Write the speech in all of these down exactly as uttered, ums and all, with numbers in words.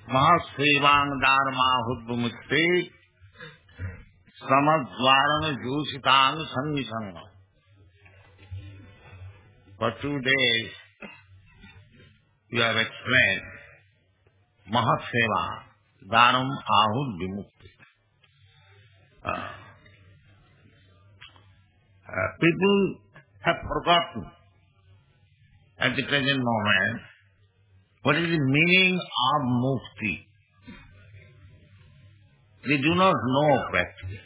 Mahasevang dharmahudvamukte samadvarana jositang sannisanga. For two days you have explained Mahaseva dharam ahud vimukti. Uh, uh, people have forgotten at the present moment what is the meaning of mukti. They do not know practically.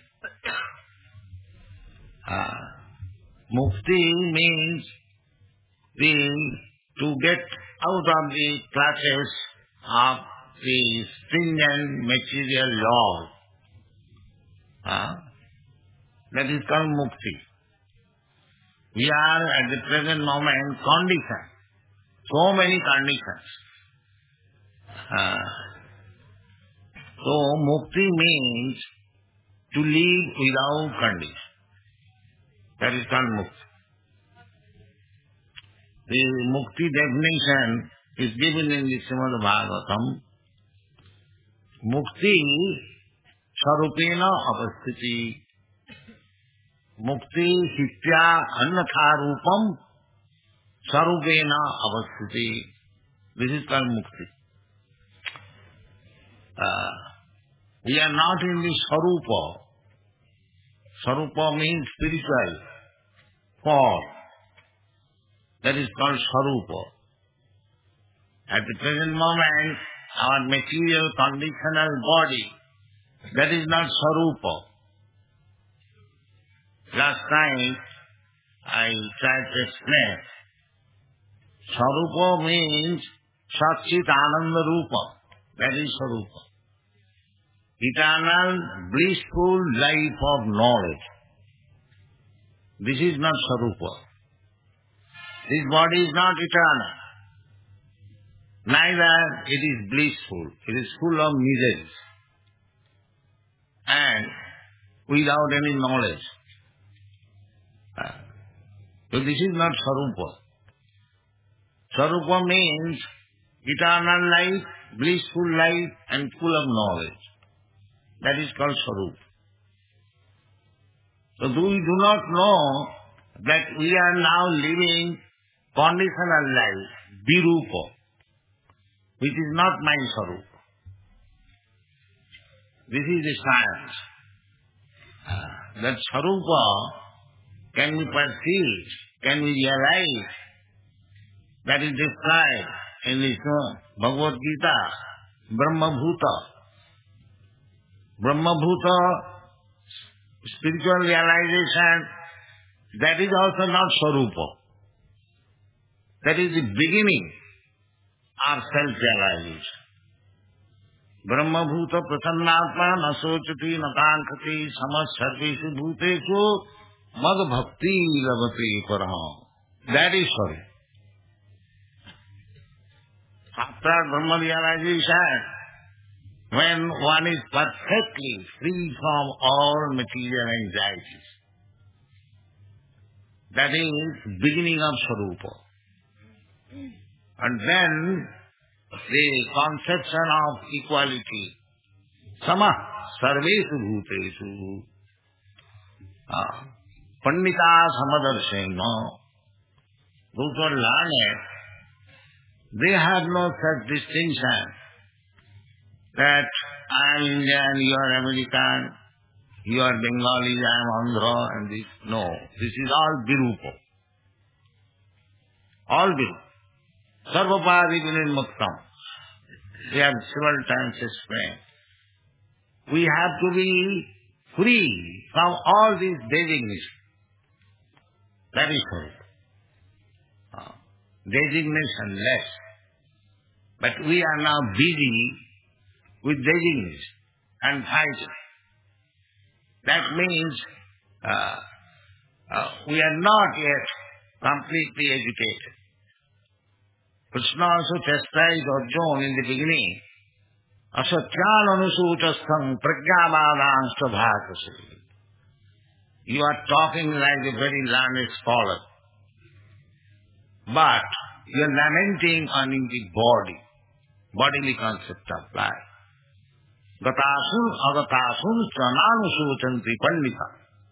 Uh, mukti means the to get out of the clutches of the stringent material laws. Uh, that is called mukti. We are at the present moment conditioned. So many conditions. Uh, so mukti means to live without condition. That is called mukti. The mukti definition is given in the Srimad Bhagavatam. Mukti sarupena avasthiti. Mukti hitya annatha rupam sarupena avasthiti. This is called mukti. Uh, we are not in the sarupa. Sarupa means spiritual form. That is called sarupa. At the present moment, our material conditional body, that is not sarupa. Last time I tried to explain. Sarupa means Satchit Ananda Rupa. That is sarupa. Eternal, blissful life of knowledge. This is not sarupa. This body is not eternal. Neither it is blissful. It is full of miseries. And without any knowledge. Uh, so this is not sarupa. Sarupa means eternal life, blissful life and full of knowledge. That is called sarupa. So we do not know that we are now living conditional life, virupa, which is not my sarupa. This is the science. Uh, that sarupa can be perceived, can be realized. That is described in the Bhagavad Gita, Brahma-bhuta. Brahma-bhuta, spiritual realization, that is also not sarupa. That is the beginning of self-realization. Brahma-bhuta prasannatma na sochati na kankati samas sarveshu bhuteshu mad bhakti lavati paraham. That is sarupa. After Brahma realization, when one is perfectly free from all material anxieties, that is beginning of sarupa. And then the conception of equality, sama sarveshu bhuteshu, uh, pandita samadarshena, those who are learned, they have no such distinction that I am Indian, you are American, you are Bengali, I am Andhra, and this. No, this is all virupa. All virupa. Sarvapadi vinirmuktam. We have several times explained. We have to be free from all these designations. That is all. Uh, designation less. But we are now busy with designation and fighting. That means uh, uh, we are not yet completely educated. Krishna also chastised Arjuna in the beginning. Asatyan anusutastham prajnavadangsta bhakasi. You are talking like a very learned scholar. But you are lamenting on the body. bodily concept of life. Gatasun agatasun chananu suchanti pandita.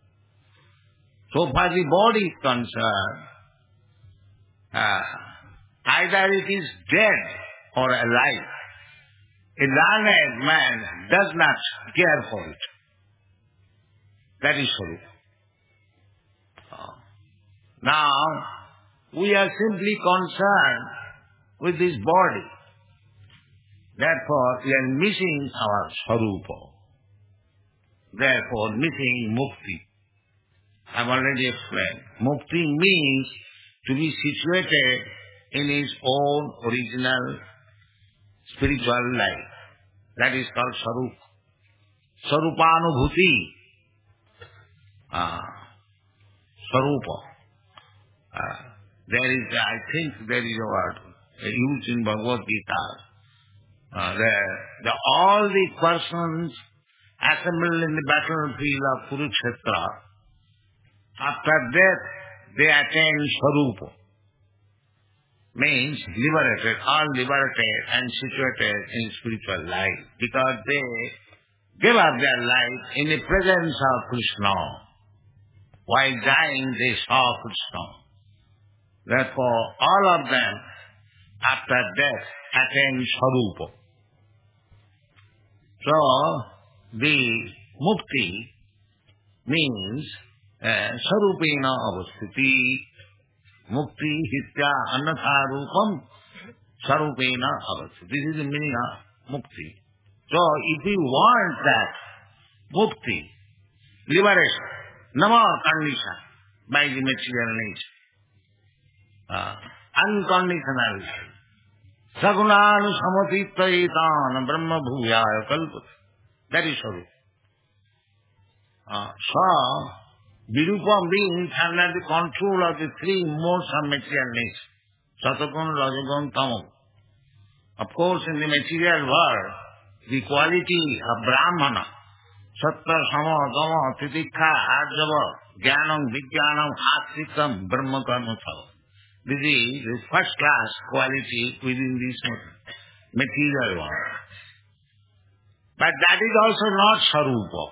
So far the body is concerned, uh, either it is dead or alive. A learned man does not care for it. That is Swarupa. Uh, now, we are simply concerned with this body. Therefore, we are missing our Swarupa. Therefore, missing Mukti. I have already explained. Mukti means to be situated in his own original spiritual life. That is called Swarupa. Swarupanubhuti. Ah, Swarupa. Ah, there is, I think there is a word used in Bhagavad Gita. Uh, there, the, all the persons assembled in the battlefield of Kurukshetra, after death they attain Swarupa. Means liberated, all liberated and situated in spiritual life, because they give up their life in the presence of Krishna. While dying they saw Krishna. Therefore all of them after death attain Swarupa. So the Mukti means uh, Swarupena avasthiti. Mukti hitya annatha rupam sarupena avasthiti. This is the meaning of Mukti. So if you want that Mukti, liberation, no more condition by the material nature, uh, unconditional life, sagunanu samatittaitan brahma bhuyaya kalpati. That is Swarupa. Uh, so, Virupa beings under the control of the three modes of material nature. Satagun, Rajagun, Tamam. Of course, in the material world, the quality of Brahmana, Satta, Sama, Gama, Titikha, Arjava, Jnanam, Vijnanam, Astikam, Brahmakarmutava. This is the first class quality within this material world. But that is also not Swarupa.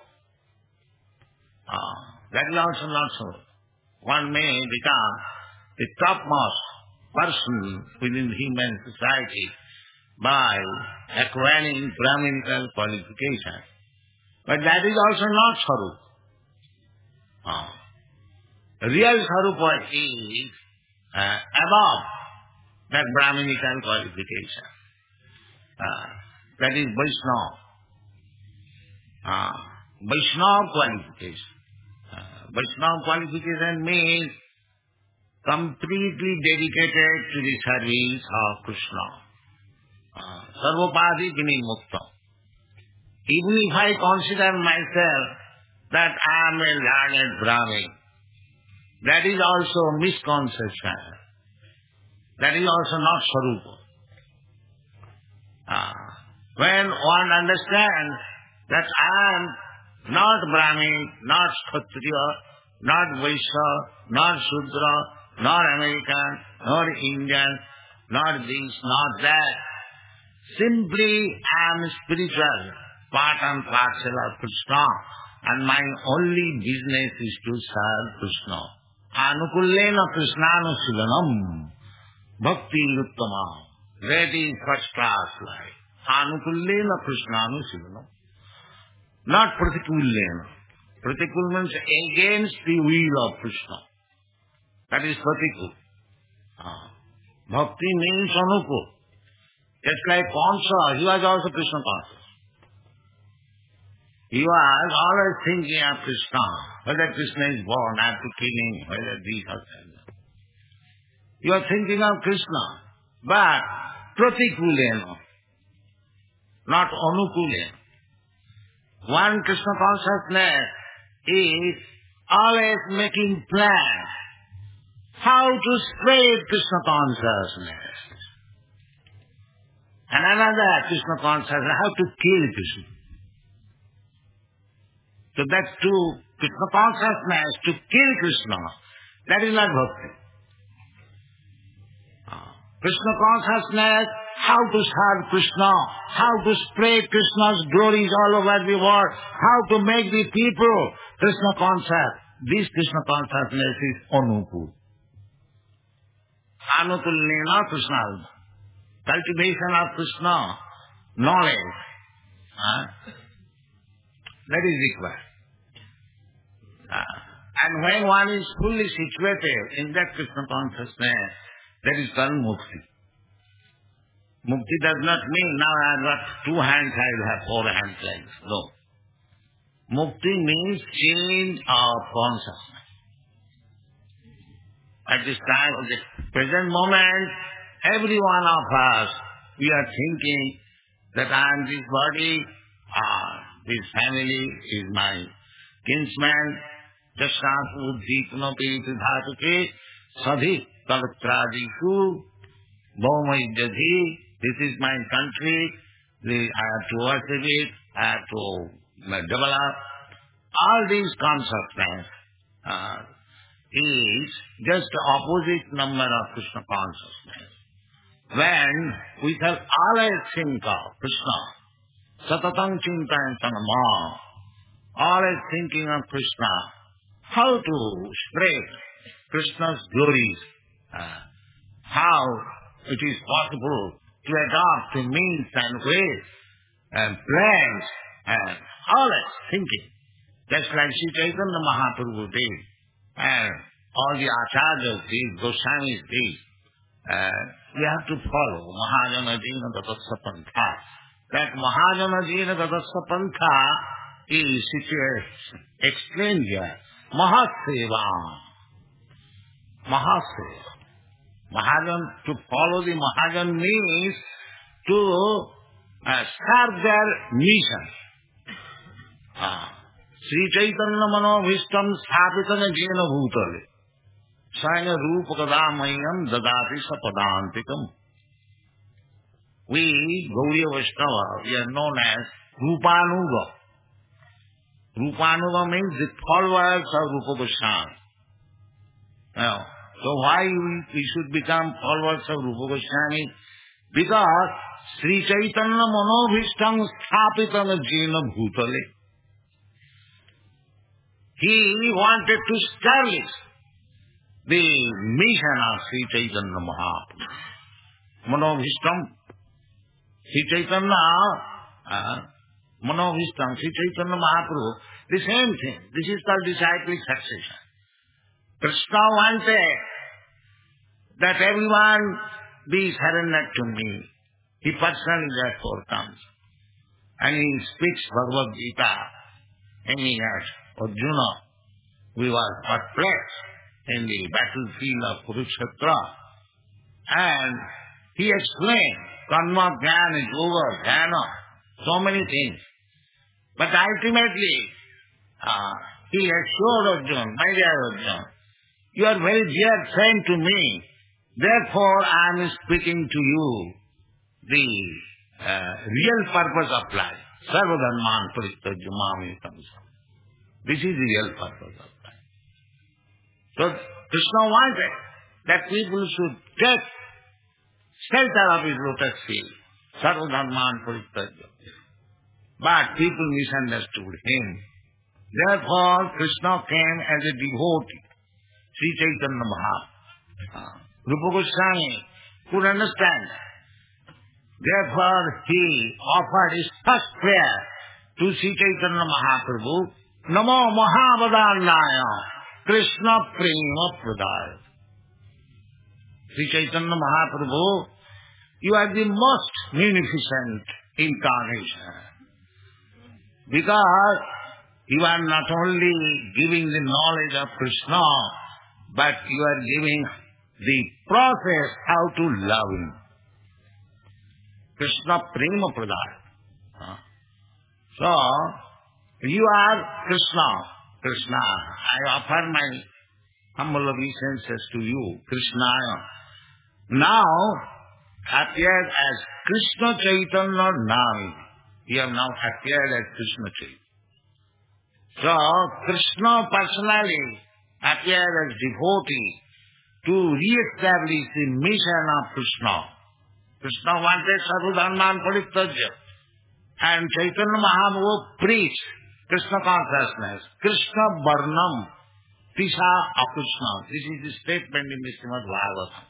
Ah. That is also not so. One may become the topmost person within human society by acquiring Brahminical qualification. But that is also not Swarupa. Ah. Real Swarupa is uh, above that Brahminical qualification. Uh, that is Vaishnava. Uh, Vaishnava qualification. Uh, Vaishnava qualification means completely dedicated to the service of Krishna. Uh, Sarvopadi Vinimukta. Even if I consider myself that I am a learned Brahmin, that is also misconception. That is also not Swarupa. Uh, when one understands that I am not Brahmin, not Kshatriya, not Vaishya, not Shudra, not American, not Indian, not this, not that. Simply I am spiritual, part and parcel of Krishna, and my only business is to serve Krishna. Anukullena Krishnanushilanam bhakti uttama. That is first class life. Anukullena Krishnanushilanam. Not Pratikul. Pratikul means against the will of Krishna. That is Pratikul. Ah. Bhakti means Anukul. Just like Kamsa, he was also Krishna conscious. He was always thinking of Krishna, whether Krishna is born, I have to kill him, whether this or that. You are thinking of Krishna, but Pratikulena, not Anukulena. One Krishna consciousness is always making plans how to spread Krishna consciousness. And another Krishna consciousness, how to kill Krishna. So that to Krishna consciousness, to kill Krishna, that is not bhakti. Krishna consciousness, how to serve Krishna, how to spread Krishna's glories all over the world, how to make the people Krishna conscious. This Krishna consciousness is Anukul. Anukulena Krishna. Cultivation of Krishna knowledge. Huh? That is required. Uh, and when one is fully situated in that Krishna consciousness, that is called mukti. Mukti does not mean now I have got two hands, I will have four hands like this. No. Mukti means change of consciousness. At this time, of the present moment, every one of us, we are thinking that I am this body, ah, this family is my kinsman, jasas buddhi kunapi dhatuke, sadhi kalatradiku, bhaumaijadhi, this is my country, I have to worship it, I have to develop. All these consciousness uh, is just the opposite number of Krishna consciousness. When we shall always think of Krishna, satatang chintayantam ma, always thinking of Krishna, how to spread Krishna's glories, uh, how it is possible to adopt the means and ways and plans and always thinking, just like Sri Chaitanya Mahaprabhu did, and all the acharyas did, Goswamis did. Uh, we have to follow Mahajana Jina Tatasya Pantha. That Mahajana Jina Tatasya Pantha is situated, explained here, Mahaseva. Mahaseva. Mahajan, to follow the Mahajan means to uh, serve their mission. Ah. Sri Chaitanya Mano Vishtam Sthapitana Jena Bhutale Saina Rupa Kadamayam Dadati Sapadantikam. We, Gauriya Vaishnava, we are known as Rupanuga. Rupanuga means the followers of Rupa Goswami. Now, so why we, we should become followers of Rupa Goswami? Because Sri Chaitanya Mano Vishtam Sthapitana Jena Bhutale. He wanted to establish the mission of Sri Chaitanya Mahaprabhu. Manovishtam, Sri Chaitanya, uh, Manovishtam, Sri Chaitanya Mahaprabhu, the same thing. This is called disciplic succession. Krishna wanted that everyone be surrendered to me. He personally therefore comes. And he speaks Bhagavad Gita, and he has Arjuna, we were perplexed in the battlefield of Kurukshetra. And he explained, Karma, Jnana, Yoga, Dhyana, so many things. But ultimately, uh, he assured Arjuna, my dear Arjuna, you are very dear friend to me, therefore I am speaking to you the uh, real purpose of life. Sarvadharman parittajya mam ekam. This is the real purpose of life. So Krishna wanted that people should take shelter of his lotus feet. Sarvadharman parittajya. But people misunderstood him. Therefore Krishna came as a devotee. Sri Chaitanya Mahaprabhu. Rupa Goswami could understand. Therefore he offered his first prayer to Sri Chaitanya Mahaprabhu. Namo Mahavadannaya Krishna Prema Pradaya. Sri Chaitanya Mahaprabhu, you are the most munificent incarnation. Because you are not only giving the knowledge of Krishna, but you are giving the process how to love him. Krishna Prema Pradaya. So, you are Krishna. Krishna. I offer my humble obeisances to you, Krishna. Now, appeared as Krishna Chaitanya Nami. You have now appeared as Krishna Chaitanya. So, Krishna personally appeared as devotee to re-establish the mission of Krishna. Krishna wanted Sadhu Dharman Parityajya. And Chaitanya Mahaprabhu preached Krishna consciousness. Krishna Varnam Tisha Akrishna. This is the statement in the Srimad Bhagavatam.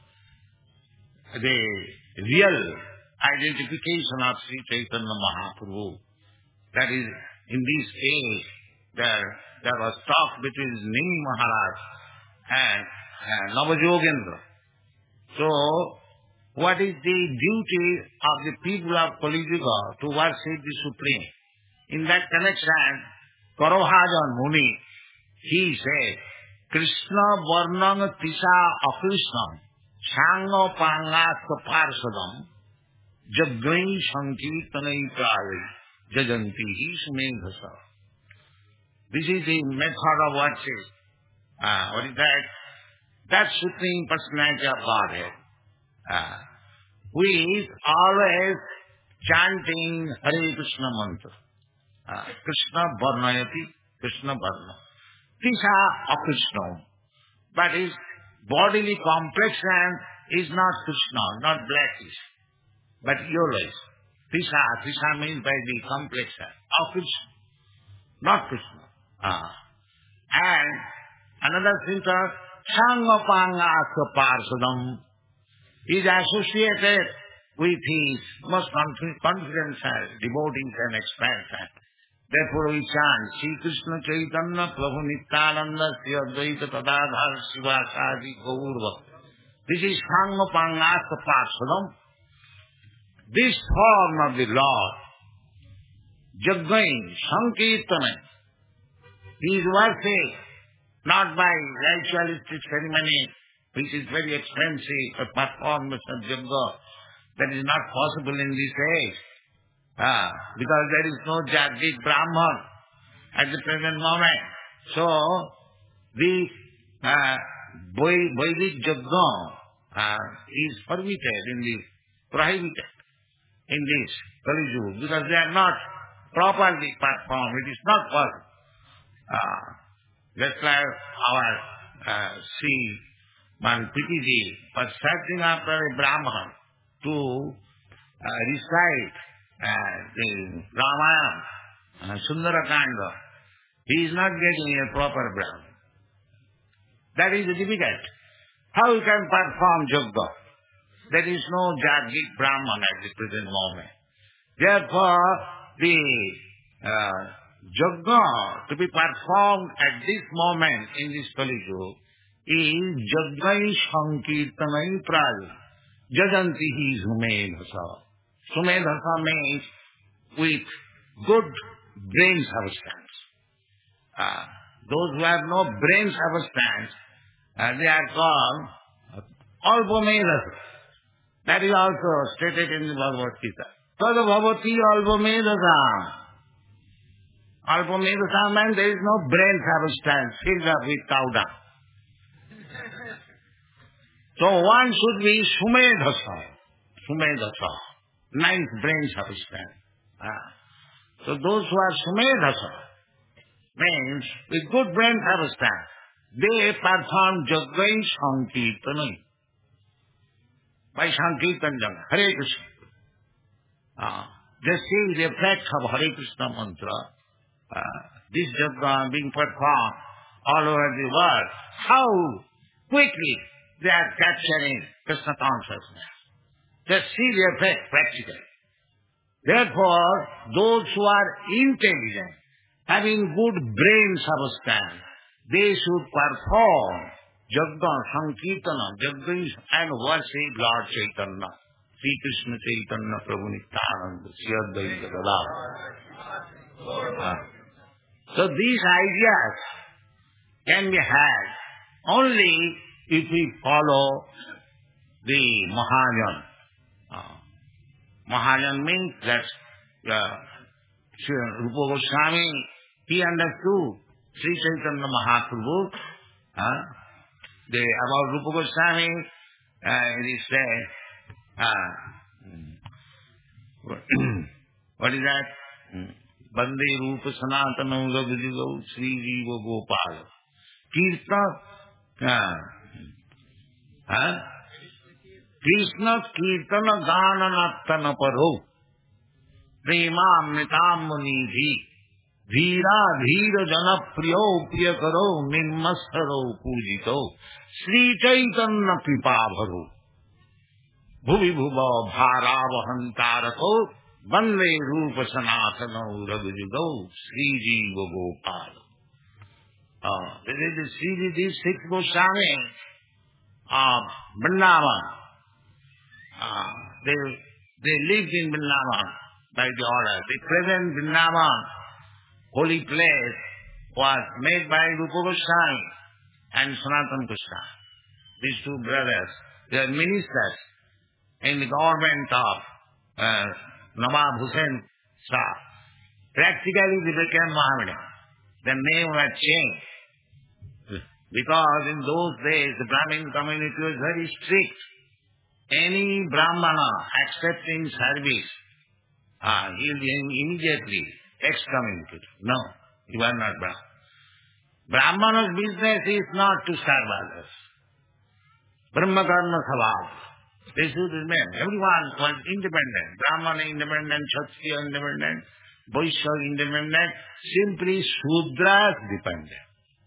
The real identification of Sri Chaitanya Mahaprabhu. That is, in this age, there, there was talk between Nimi Maharaj and, and Navajogendra. So, what is the duty of the people of Kali Yuga to worship the Supreme? In that connection, Karohajan Muni, he said, Krishna Varnam Tisha Akrishnam Sanga Panga Parsadam Jagani Sankirtanai Pravi Jajanti Hi Sumedhasa. This is the method of worship. Uh, what is that? That Supreme Personality of Godhead. Uh, who is always chanting Hare Krishna mantra. Uh, Krishna Varnayati, Krishna Varna. Tisha Akrishna. But his bodily complexion is not Krishna, not blackish, but yellowish. Tisha, Tisha means by the complexion. Akrishna, not Krishna. Uh, and another sentence, Sangapanga Parsadam, is associated with his most confidential devotees and expansion. Therefore we chant, Sri Krishna Chaitanya Prabhu Nityananda Sri Advaita Tadadhar Sivasadi Gaurva. This is Sangapangasa Parsadam. This form of the Lord, Jagain, Sankirtana, he is worshipped not by ritualistic ceremony, which is very expensive, a performance of Jagga. That is not possible in this age. Ah, because there is no Jaggic Brahman at the present moment. So, the uh, Vedic Jagga uh, is permitted in the, prohibited in this Kali Yuga, because they are not properly performed. It is not possible. Uh, just like our uh, Sri Man Pitiji was searching after a Brahman to uh, recite uh, the Ramayana, uh, Sundarakanda. He is not getting a proper Brahman. That is difficult. How you can perform Jagga? There is no Jaggic Brahman at the present moment. Therefore, the uh, Jagga to be performed at this moment in this Kali Yuga is Jaggai Sankirtanai Praja. Jajanti hi Sumedhasa. Sumedhasa means with good brain substance. Uh, those who have no brain substance, uh, they are called Alpamedhasa. That is also stated in the Bhagavad Gita. Tada bhavati Alpamedhasa. Alpamedhasa means there is no brain substance filled up with cow dung. So one should be Sumedhasa. Sumedhasa. Nice brain substance. Ah. So those who are Sumedhasa means with good brain substance, they perform Jaggai Sankirtana. By Sankirtan Jagga, Hare Krishna. Ah. They see the effect of Hare Krishna mantra. Ah. This Jagga being performed all over the world. How quickly they are capturing Krishna consciousness. They see the effect practically. Therefore, those who are intelligent, having good brain substance, they should perform Jagga, Sankirtana, Jagga and worship Lord Chaitanya, Sri Krishna Chaitanya Prabhu Nityananda, Sri Advaita Gadadhar. So these ideas can be had only if we follow the Mahajan. Uh, Mahajan means that uh, Rupa Goswami, he understood Sri Chaitanya Mahaprabhu. Uh, the, about Rupa Goswami, uh, it is said, uh, what is that? Bande Rupa Sanatana Raghujigo Sri Jiva Gopala. Kirtan, uh, huh? Krishna Kirtana Gana Nattana Paro Premamritam Munidhi Dhira Dhira Jana Priyo Priyakaro Nirmasaro Pujito Sri Chaitanya Kripabharo Bhuvi Bhuva Bharavahantarako Vande Rupa Sanatano Raghujugo Sri Jiva Gopal. Uh, this is the Sri these six Goswami of Vrindavan. Uh, they, they lived in Vrindavan by the order. The present Vrindavan, holy place, was made by Rupa Goswami and Sanatana Goswami. These two brothers, they are ministers in the government of uh, Nawab Hussain Shah. Practically they became Mohammedan. The name was changed. Because in those days the Brahmin community was very strict. Any Brahmana accepting service, uh, he will be immediately excommunicated. No, you are not Brahman. Brahmana's business is not to serve others. Brahma karma sabhav. They should remain. Everyone was independent. Brahmana independent, Kshatriya independent, Vaishya independent, simply Shudras dependent.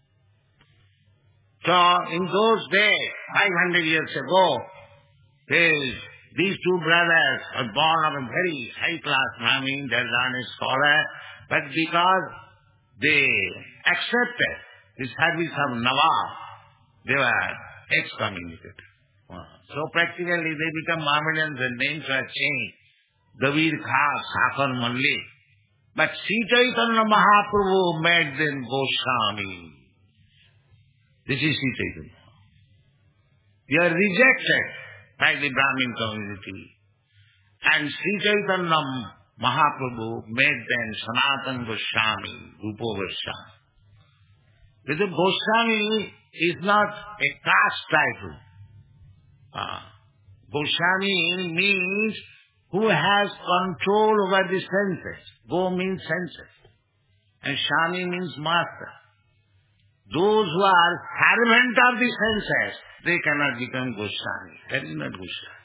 So, in those days, five hundred years ago, they, these two brothers were born of a very high-class Brahmin, they are a scholar, but because they accepted the service of Nawab, they were excommunicated. So, practically, they become Mohammedans, their names were changed. Davir Kha, Sakhar Mallik. But Sri Chaitanya Mahaprabhu made them Goswami. This is Sri Chaitanya. They are rejected by the Brahmin community. And Sri Chaitanya Mahaprabhu made them Sanatana Goswami, Rupa Goswami. Because Goswami is not a caste title. Uh, Goswami means who has control over the senses. Go means senses. And Shami means master. Those who are servant of the senses, they cannot become Goswami. That is not Goswami.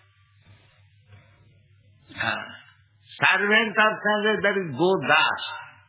Uh, servant of senses, that is Godas,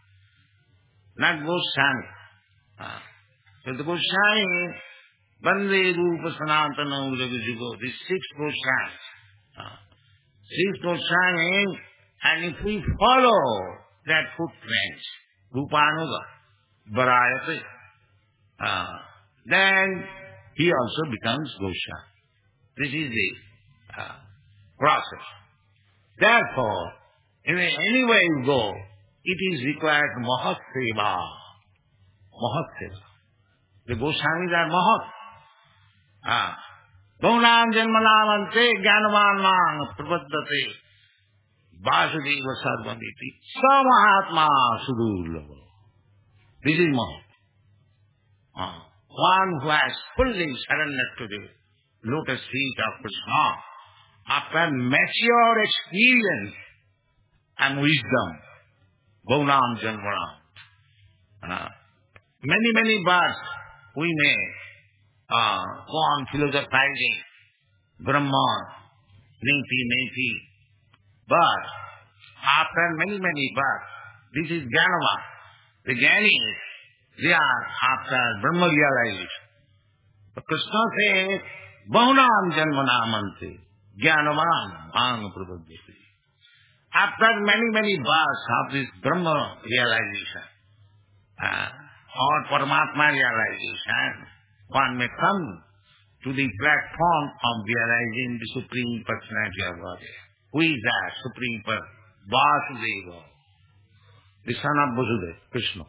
not Goswami. Uh, so the Goswami, Vande Rupa Sanatana Raghujugo, these six Goswamis. Uh, six Goswamis, and if we follow that footprints, Rupanuga, Varayate, Uh, then he also becomes Goswami. This is the uh, process. Therefore, in any way you go, it is required Mahat Seva. Mahat Seva. The Goswamis are Mahat. Ah. Gaunam Janmanamante Jnanavanam Prapaddate Vasudeva Sarvamiti Sa Mahatma Sudurlava. This is Mahat. Uh, one who has fully surrendered to the lotus feet of Krishna after mature experience and wisdom. Gaunam Janmanam. Uh, many, many births we may uh, go on philosophizing. Brahma, Niti, Niti. But after many, many births, this is Jnanava. The Jnanis, they are after Brahma realization. So Krishna says, Bahunam Janmanamante, Jnanavam Bhang Prapadyate. After many, many births of this Brahma realization, uh, or Paramatma realization, one may come to the platform of realizing the Supreme Personality of Godhead. Who is that Supreme Person? Vasudeva, the son of Vasudeva, Krishna.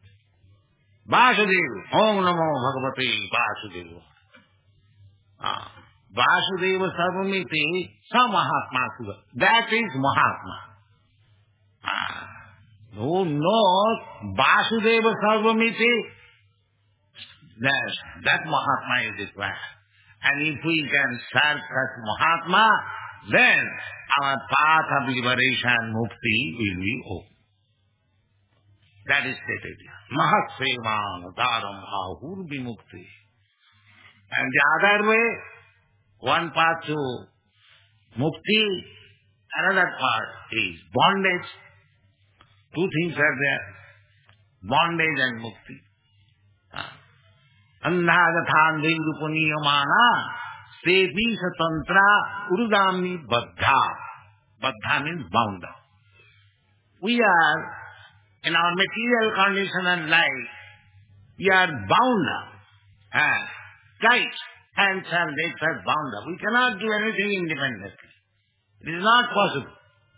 Vasudeva, Om Namo Bhagavate Vasudeva. Ah, Vasudeva Sarvamiti Sa Mahatma Sudha. That is Mahatma. Ah, who knows Vasudeva Sarvamiti, that, that Mahatma is required. And if we can serve such Mahatma, then our path of liberation, mukti, will be open. That is stated here. Mahat Sevan Dharam Ahur Vimukti. And the other way, one path to Mukti, another part is bondage. Two things are there, bondage and mukti. Andha gathandhi rupaniyamana sepi satantra urudami baddha. Baddha means bound up. We are, in our material condition and life, we are bound up. Ah, tight. Hands and legs are bound up. We cannot do anything independently. It is not possible.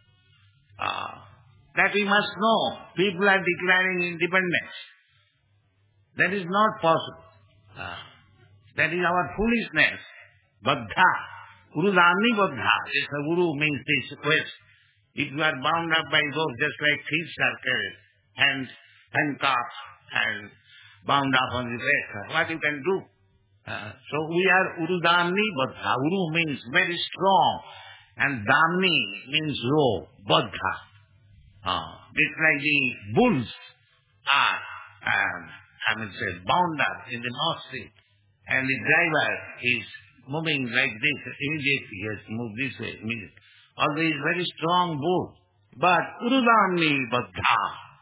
Ah, that we must know. People are declaring independence. That is not possible. Ah, that is our foolishness. Baddha. Urudami baddha. This Uru means this quest. If you are bound up by those, just like thieves are carried, hands, handcuffs, and bound up on the wrist, what you can do? Uh, so we are Urudamni Baddha. Uru means very strong, and Damni means low, Baddha. Uh, it's like the bulls are, um, I mean say, bound up in the nostril, and the driver is moving like this, immediately he has to move this way, immediately. Although he is very strong bull, but Urudamni Baddha.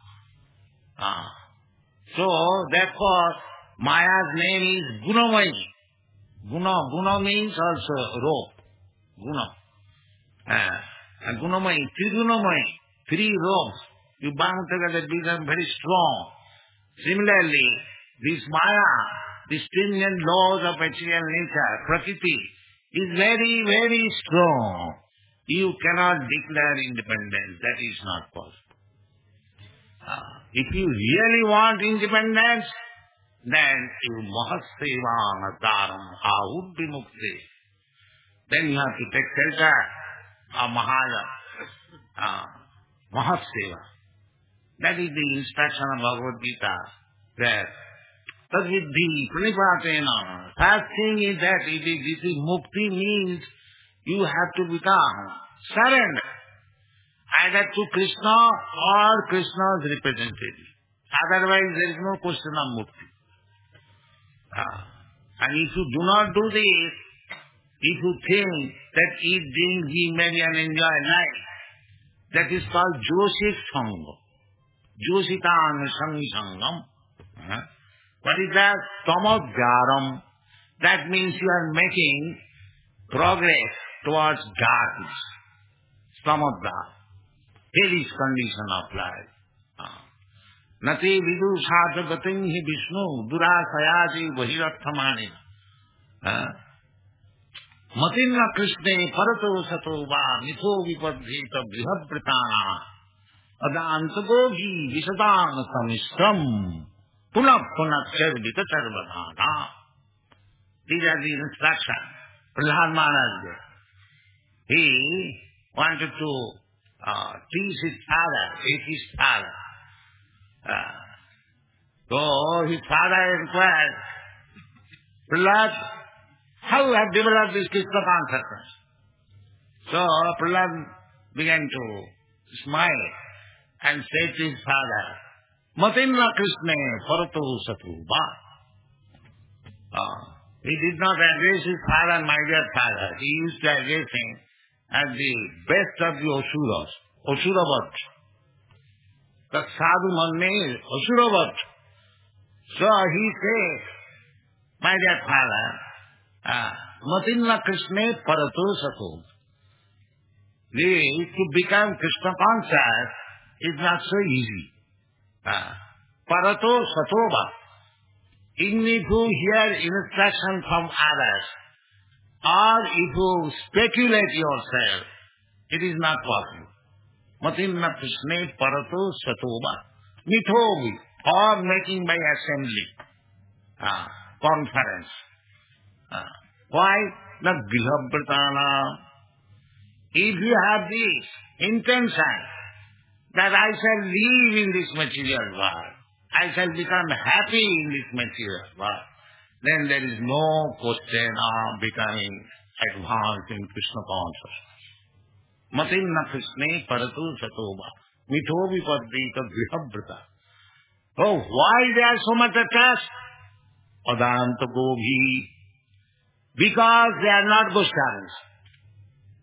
Uh, so therefore, Maya's name is Gunamai. Guna, Guna means also rope. Guna. Uh, and Gunamai, Trigunamai, three ropes. You bound together, become very strong. Similarly, this Maya, the stringent laws of material nature, Prakriti, is very, very strong. You cannot declare independence. That is not possible. Uh, if you really want independence, then you mahasevamataram ahubhimukti. Then you have to take shelter of Mahaya, uh, Mahaseva. That is the instruction of Bhagavad Gita, that tadviddhi pranipatena. First thing is that it is, it is mukti means you have to become surrender, either to Krishna or Krishna's representative. Otherwise there is no question of mukti. Uh, and if you do not do this, if you think that eat, drink, be merry and enjoy life, that is called Joshik Sangam. Joshitan Sangi Sangam. Uh, what is that? Tamodgaram. That means you are making progress towards darkness. Samodha. Hellish condition of life. Uh, Nati vidu sadhagatim hi Vishnu durasayati vahirathamani. Matinna Krishne parato sato va mitho vipadhita brihabritana adantagogi visadana samishram punah punah charvita charvadana. These are the instructions. Prahlad Maharaj, he wanted to uh, tease his father, hate his father. Uh, so his father inquired, Prahlad, how you have developed this Krishna consciousness? So Prahlad began to smile and said to his father, Matinna Krishna parato satruva. Uh, he did not address his father, my dear father. He used to address him as the best of the Asuras, Asuravat. The sadhu manne is Asuravat. So he said, my dear father, Matinna Krishna parato sato. To become Krishna conscious is not so easy. Parato satova. Even if you hear instruction from others, or if you speculate yourself, it is not possible. Matinna Krishna parato satova. Mithogi, or making by assembly, uh, conference. Uh, why? The Grihabhritana. If you have this intention that I shall live in this material world, I shall become happy in this material world, then there is no question of becoming advanced in Krishna consciousness. Matinna Krishna parato satova. Mitho vipadhita grihabhrita. Oh, why they are so much attached? Adanta gobhi. Because they are not Goswamis.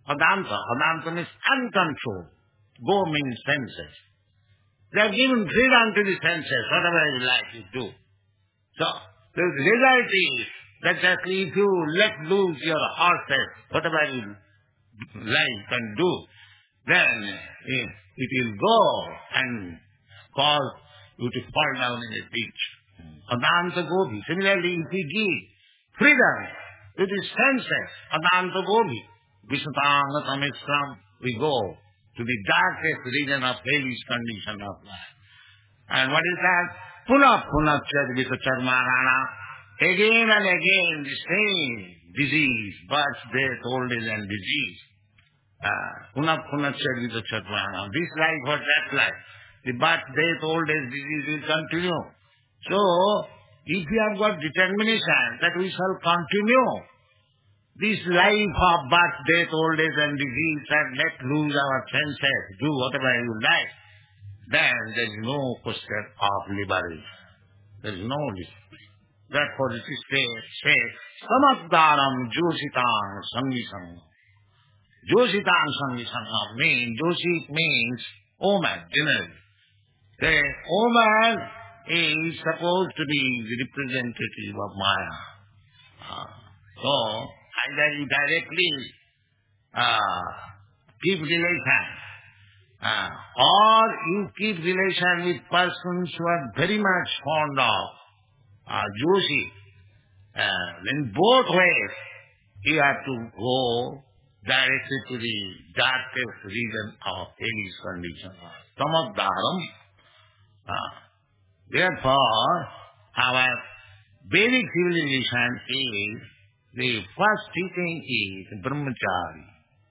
Adanta. Adanta means uncontrolled. Go means senses. They are given freedom to the senses, whatever you like you do. So, the result is that actually if you let loose your horses, whatever you like and do, then it, it will go and cause you to fall down in a ditch. Adanta Gopi. Similarly, if we give freedom to the senses, Adanta Gopi, Visatanga Tamistram, we go to the darkest region of hellish condition of life. And what is that? Puna puna chadvita charmarana. Again and again the same disease, birth, death, old age and disease. Puna puna chadvita charmarana. This life or that life. The birth, death, old age, disease will continue. So, if we have got determination that we shall continue this life of birth, death, old age and disease and let loose our senses, do whatever you like, then there is no question of liberation. There is no liberation. Therefore it is said, Samaddaram Jositang Sangisanga. Jositang Sangisanga means, Josit means omen, generally. The omen is supposed to be the representative of Maya. Uh, so, either you directly uh, keep relation, uh, or you keep relation with persons who are very much fond of uh, Joshi. Uh, in both ways, you have to go directly to the darkest region of hellish condition. Samaddaram. Uh, therefore, our Vedic civilization is, the first teaching is brahmachari.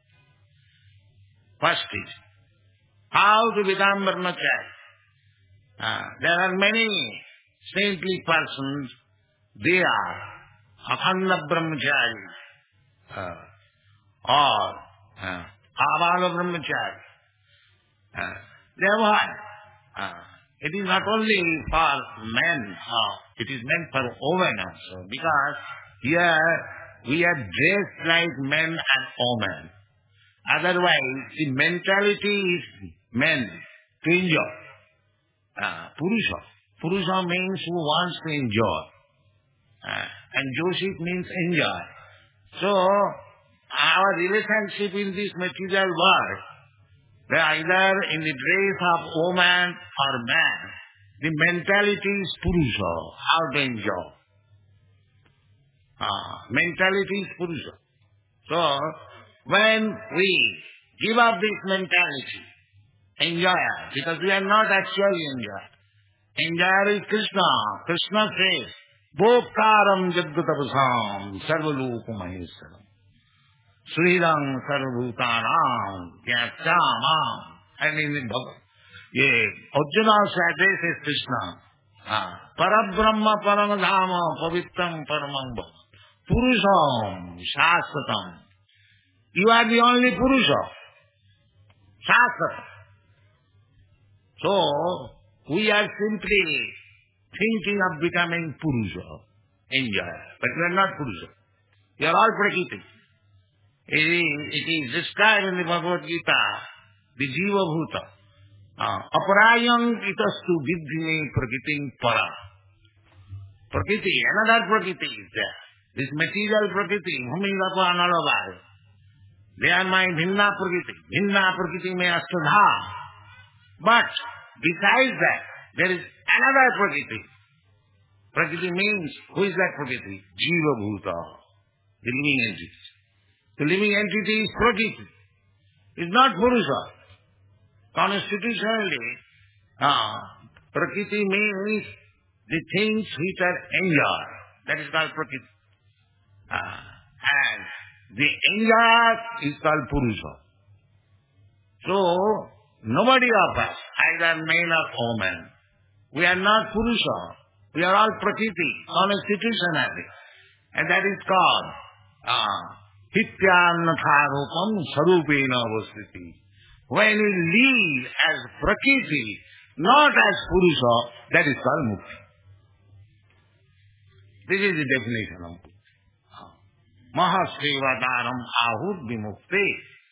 First teaching. How to become brahmachari. Uh, there are many saintly persons, they are akhanda brahmachari, uh, or uh, avala brahmachari. Uh, therefore, uh, it is not only for men, uh, it is meant for women also, because here we are dressed like men and women. Otherwise, the mentality is men to enjoy. Uh, Purusha. Purusha means who wants to enjoy. Uh, and Joshit means enjoy. So, our relationship in this material world, they are either in the dress of woman or man. The mentality is Purusha, how to enjoy. Uh, mentality is Purusha. So, when we give up this mentality, enjoyer, because we are not actually enjoyer. Enjoyer is Krishna. Krishna says, Bhoktaram Jaggatapasam Sarvalupa Maheswaram Sridam Sarvabhutanam Gyatsamam. And in the Bhagavad, yeah, Arjuna's address is Krishna. Ah, Parabrahma Paramadhama Pavitram Paramamba Purusham Shastratam. You are the only Purusha. Shastra. So, we are simply thinking of becoming Purusha, enjoyer. But we are not Purusha. We are all Prakriti. It is, it is described in the Bhagavad Gita, the Jiva Bhuta. Aparayam itastu vidhine prakritim para. Prakriti, another Prakriti is there. This material Prakriti, Bhumilapa Analabhaya. They are my Bhinna Prakriti. Bhinna Prakriti may astadha. But besides that, there is another Prakriti. Prakriti means, who is that Prakriti? Jiva Bhuta, the living entity. The living entity is Prakriti. It is not Purusha. Constitutionally, uh, Prakriti means the things which are enjoyed. That is called Prakriti. Uh, and the enjoyer is called Purusha. So, nobody of us, either man or woman, we are not Purusha. We are all Prakriti, constitutionally. And that is called Hityannatharupam Sarupena Avastiti. When we live as Prakriti, not as Purusha, that is called Mukti. This is the definition of Mukti. Mahasrivadaram ahur vimukti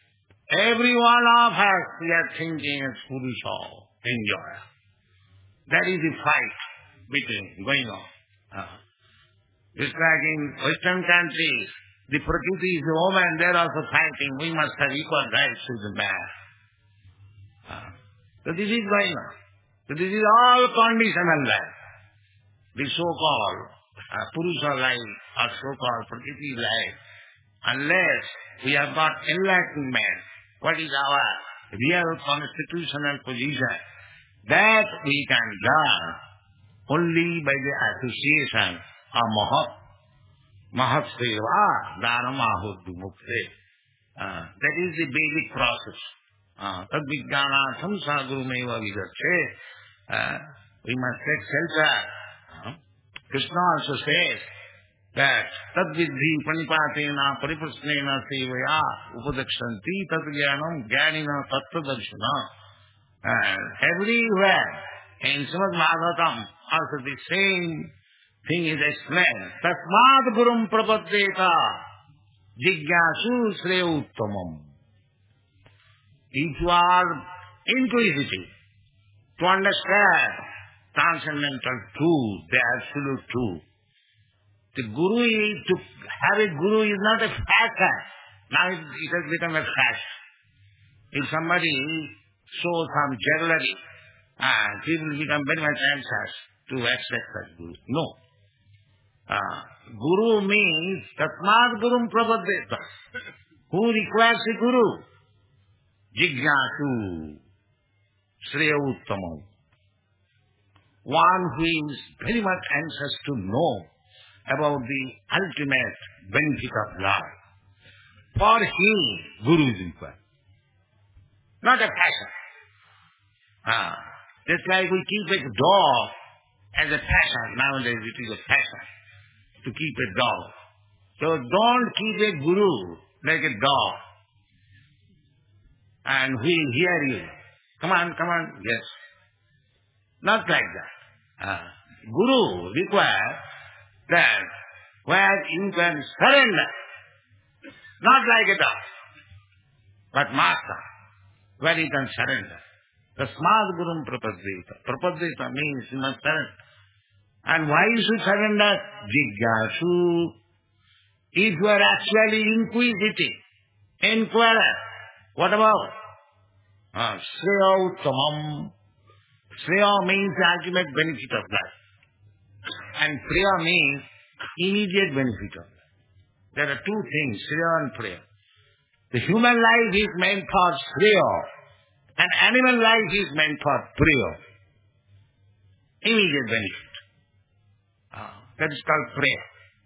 Every one of us, we are thinking as Purusha, enjoy. That is the fight between going on. Uh, it's like in Western countries, the Prakriti is a woman, they are also fighting, we must have equal rights to the man. Uh, so this is going on. So this is all conditional life. The so-called uh, Purusha life or so-called Prakriti life, unless we have got enlightenment, what is our real constitutional position, that we can learn only by the association of Mahat, Mahat Seva, Dharmahuddu Mukte. Uh, that is the basic process. Tad Vijnanatham Sadhurumeva Vidache. We must take shelter. Uh, Krishna also says that Tad Vidhi Panipatena Pariprasnena Sevaya Upadakshanti Tad Jnanam Jnanina Tattva Darshana. And everywhere in Srimad Bhagavatam also the same thing is explained. Tasmad Gurum Prapaddeta Jigyasu Shreya Uttamam. If you are inquisitive to understand transcendental truth, the absolute truth, the Guru is, to have a Guru is not a fashion. Now it, it has become a fashion. If somebody shows some jewelry, ah, people become very much anxious to accept that Guru. No. Uh, Guru means Tatmad Gurum Prapaddeta. Who requires a Guru? Jigyasu Shreya Uttamam. One who is very much anxious to know about the ultimate benefit of life. For him, Guru is required. Not a fashion. Ah, just like we keep a dog as a fashion. Nowadays it is a fashion to keep a dog. So don't keep a Guru like a dog. And we will hear you. Come on, come on. Yes. Not like that. Uh, Guru requires that where you can surrender. Not like a dog, but master, where you can surrender. Tasmad Gurum Prapaddeta. Prapaddeta means you must surrender. And why you should surrender? Jigyasu. If you are actually inquisitive, inquirer, what about? Uh, Shreya Uttamam. Shreya means the ultimate benefit of life. And Priya means immediate benefit of life. There are two things, Shreya and Priya. The human life is meant for Shreya, and animal life is meant for Priya. Immediate benefit. Uh, that is called Priya.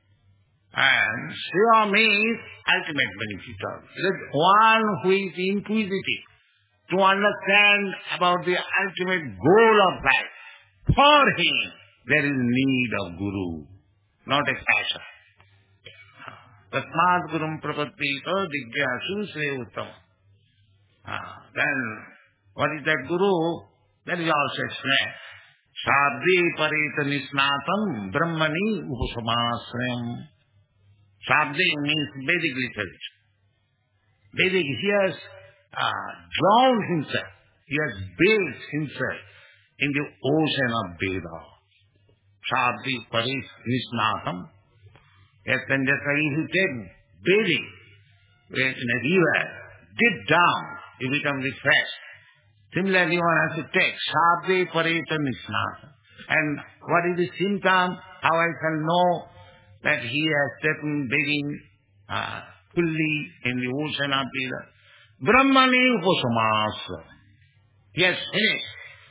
And Shreya means ultimate benefit of life. One who is inquisitive to understand about the ultimate goal of life. For him, there is need of Guru, not a fashion. Tasmad Gurum Prapaddeta Jigyasu Shreya Uttamam. Then, what is that Guru? That is also explained. Shabde Pareta Nisnatam Brahmani Upasamasrayam. Shabde means Vedic literature. Vedic, he has uh, drowned himself. He has bathed himself in the ocean of Veda. Shabde Pareta Nisnatam. Yes, then just like if you take bathing in a river, dip down, you become refreshed. Similarly, one has to take Shabde Pareta Nisnata. And what is the symptom? How I shall know that he has taken bathing uh, fully in the ocean of Veda? Brahmani Upasamasa. He has finished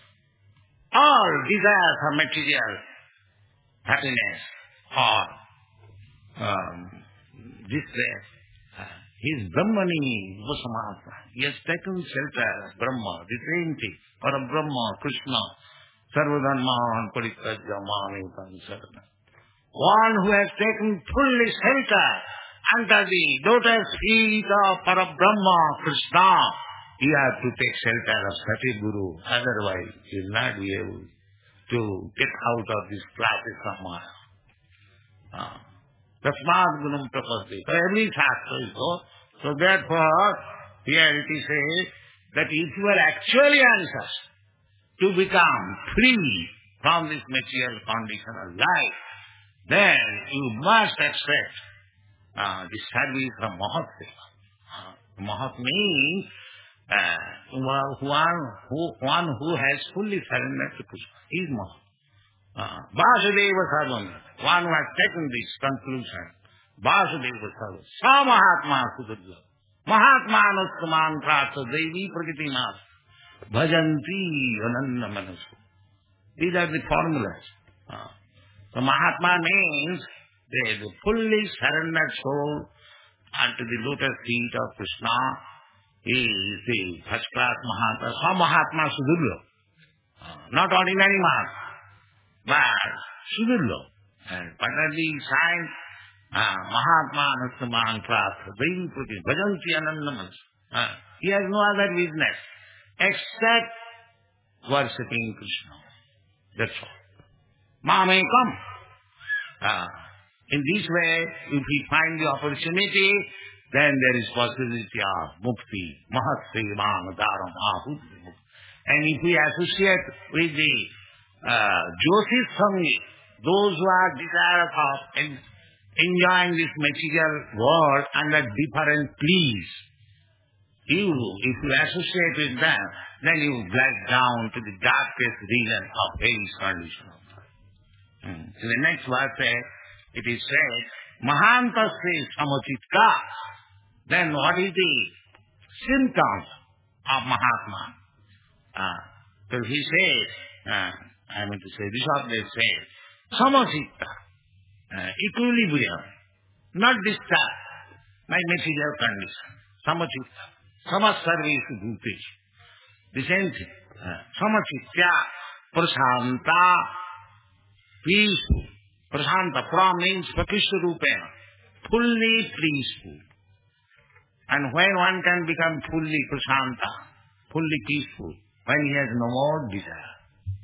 all desire for material happiness or Um, this way, uh, he is Brahmani Upasamasa. He has taken shelter of Brahma, the same thing, or of Brahma, Krishna, Sarvadharman Parityajya Mamekam Saranam. One who has taken fully shelter under the lotus feet of Parabrahma, Krishna, he has to take shelter of Sati Guru. Otherwise, he will not be able to get out of this classes of Maya. Uh, Tasmad Gurum Prapaddeta. So every shastra is so. So therefore, Here it is said that if you are actually anxious to become free from this material condition of life, then you must accept uh, the service of Mahat Seva. Uh, Mahat means uh, one, who, one who has fully surrendered to Krishna. He is Mahat. Uh, Vasudeva Sarvam, one who has taken this conclusion. Vasudeva Sarvam. Sa Mahatma Sudurla. Mahatma Anustaman Prata Devi Prakriti Mas. Bhajanti Ananda Manasu. These are the formulas. Uh, so Mahatma means the, the fully surrendered soul unto the lotus feet of Krishna is the first class Mahatma. Sa Mahatma Sudurla. Uh, not ordinary Mahatma, but Sudurla. And Patadi sign uh, Mahatma Anustaman Prata Devi Prakriti Bhajanti Ananda Manasu. Uh, he has no other business except worshipping Krishna. That's all. Ma may come. Uh, in this way, if we find the opportunity, then there is possibility of mukti, mahat sevan dharam ahuti mukti. And if we associate with the uh, Jyotis Sangi, those who are desirous of en- enjoying this material world under different pleas, you, if you associate with them, then you glide down to the darkest region of Hades condition of life. Hmm. So the next verse says, it is said, Mahantasya Samochitka. Then what is the symptoms of Mahatma? Uh, so he says, uh, I mean to say, Rishabdev says, Samochitta, uh, equilibrium, not disturbed by material condition. Samochitta, Samasarvesu Bhutesh. The same thing. Samachitya, prasanta, peaceful. Prasanta, pra means prakishta rupena, fully peaceful. And when one can become fully prasanta, fully peaceful, when he has no more desire.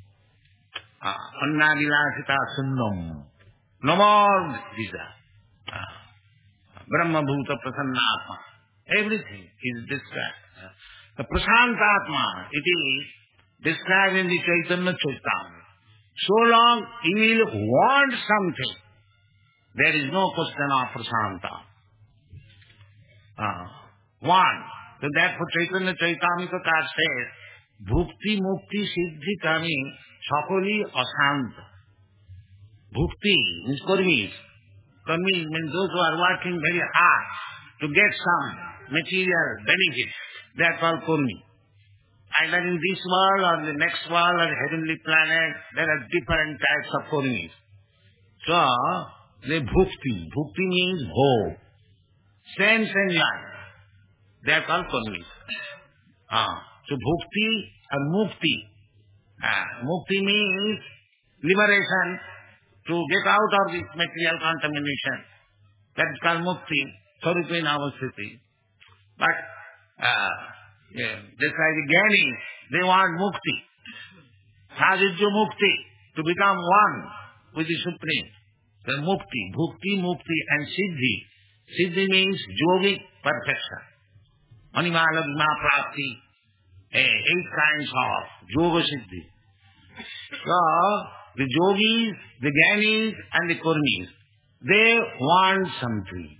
Anna vilasita sunnam, no more desire. Brahma bhuta prasannatma, everything is described. The Prasantatma, it is described in the Chaitanya Chaitamrita. So long he will want something, there is no question of Prasanta. Uh, one. So therefore Chaitanya Chaitamrita says, Bhukti Mukti Siddhi Kami Sakoli Asanta. Bhukti means karmis. Karmis means those who are working very hard to get some material benefit. They are called kurmi. Either in this world or the next world or heavenly planet, there are different types of kurmis. So, the bhukti. Bhukti means bhog. Sense enjoyment. They are called kurmis. Ah, so bhukti and mukti. Ah, mukti means liberation to get out of this material contamination. That is called mukti. Sarupena avasthiti. But Uh, yeah, just like the Gyanis, they want mukti. Sajidya mukti, to become one with the Supreme. The mukti, bhukti, mukti and siddhi. Siddhi means yogic perfection. Animala vima prapti, eh, eight kinds of yoga siddhi. So, the yogis, the Gyanis and the kurmis, they want something.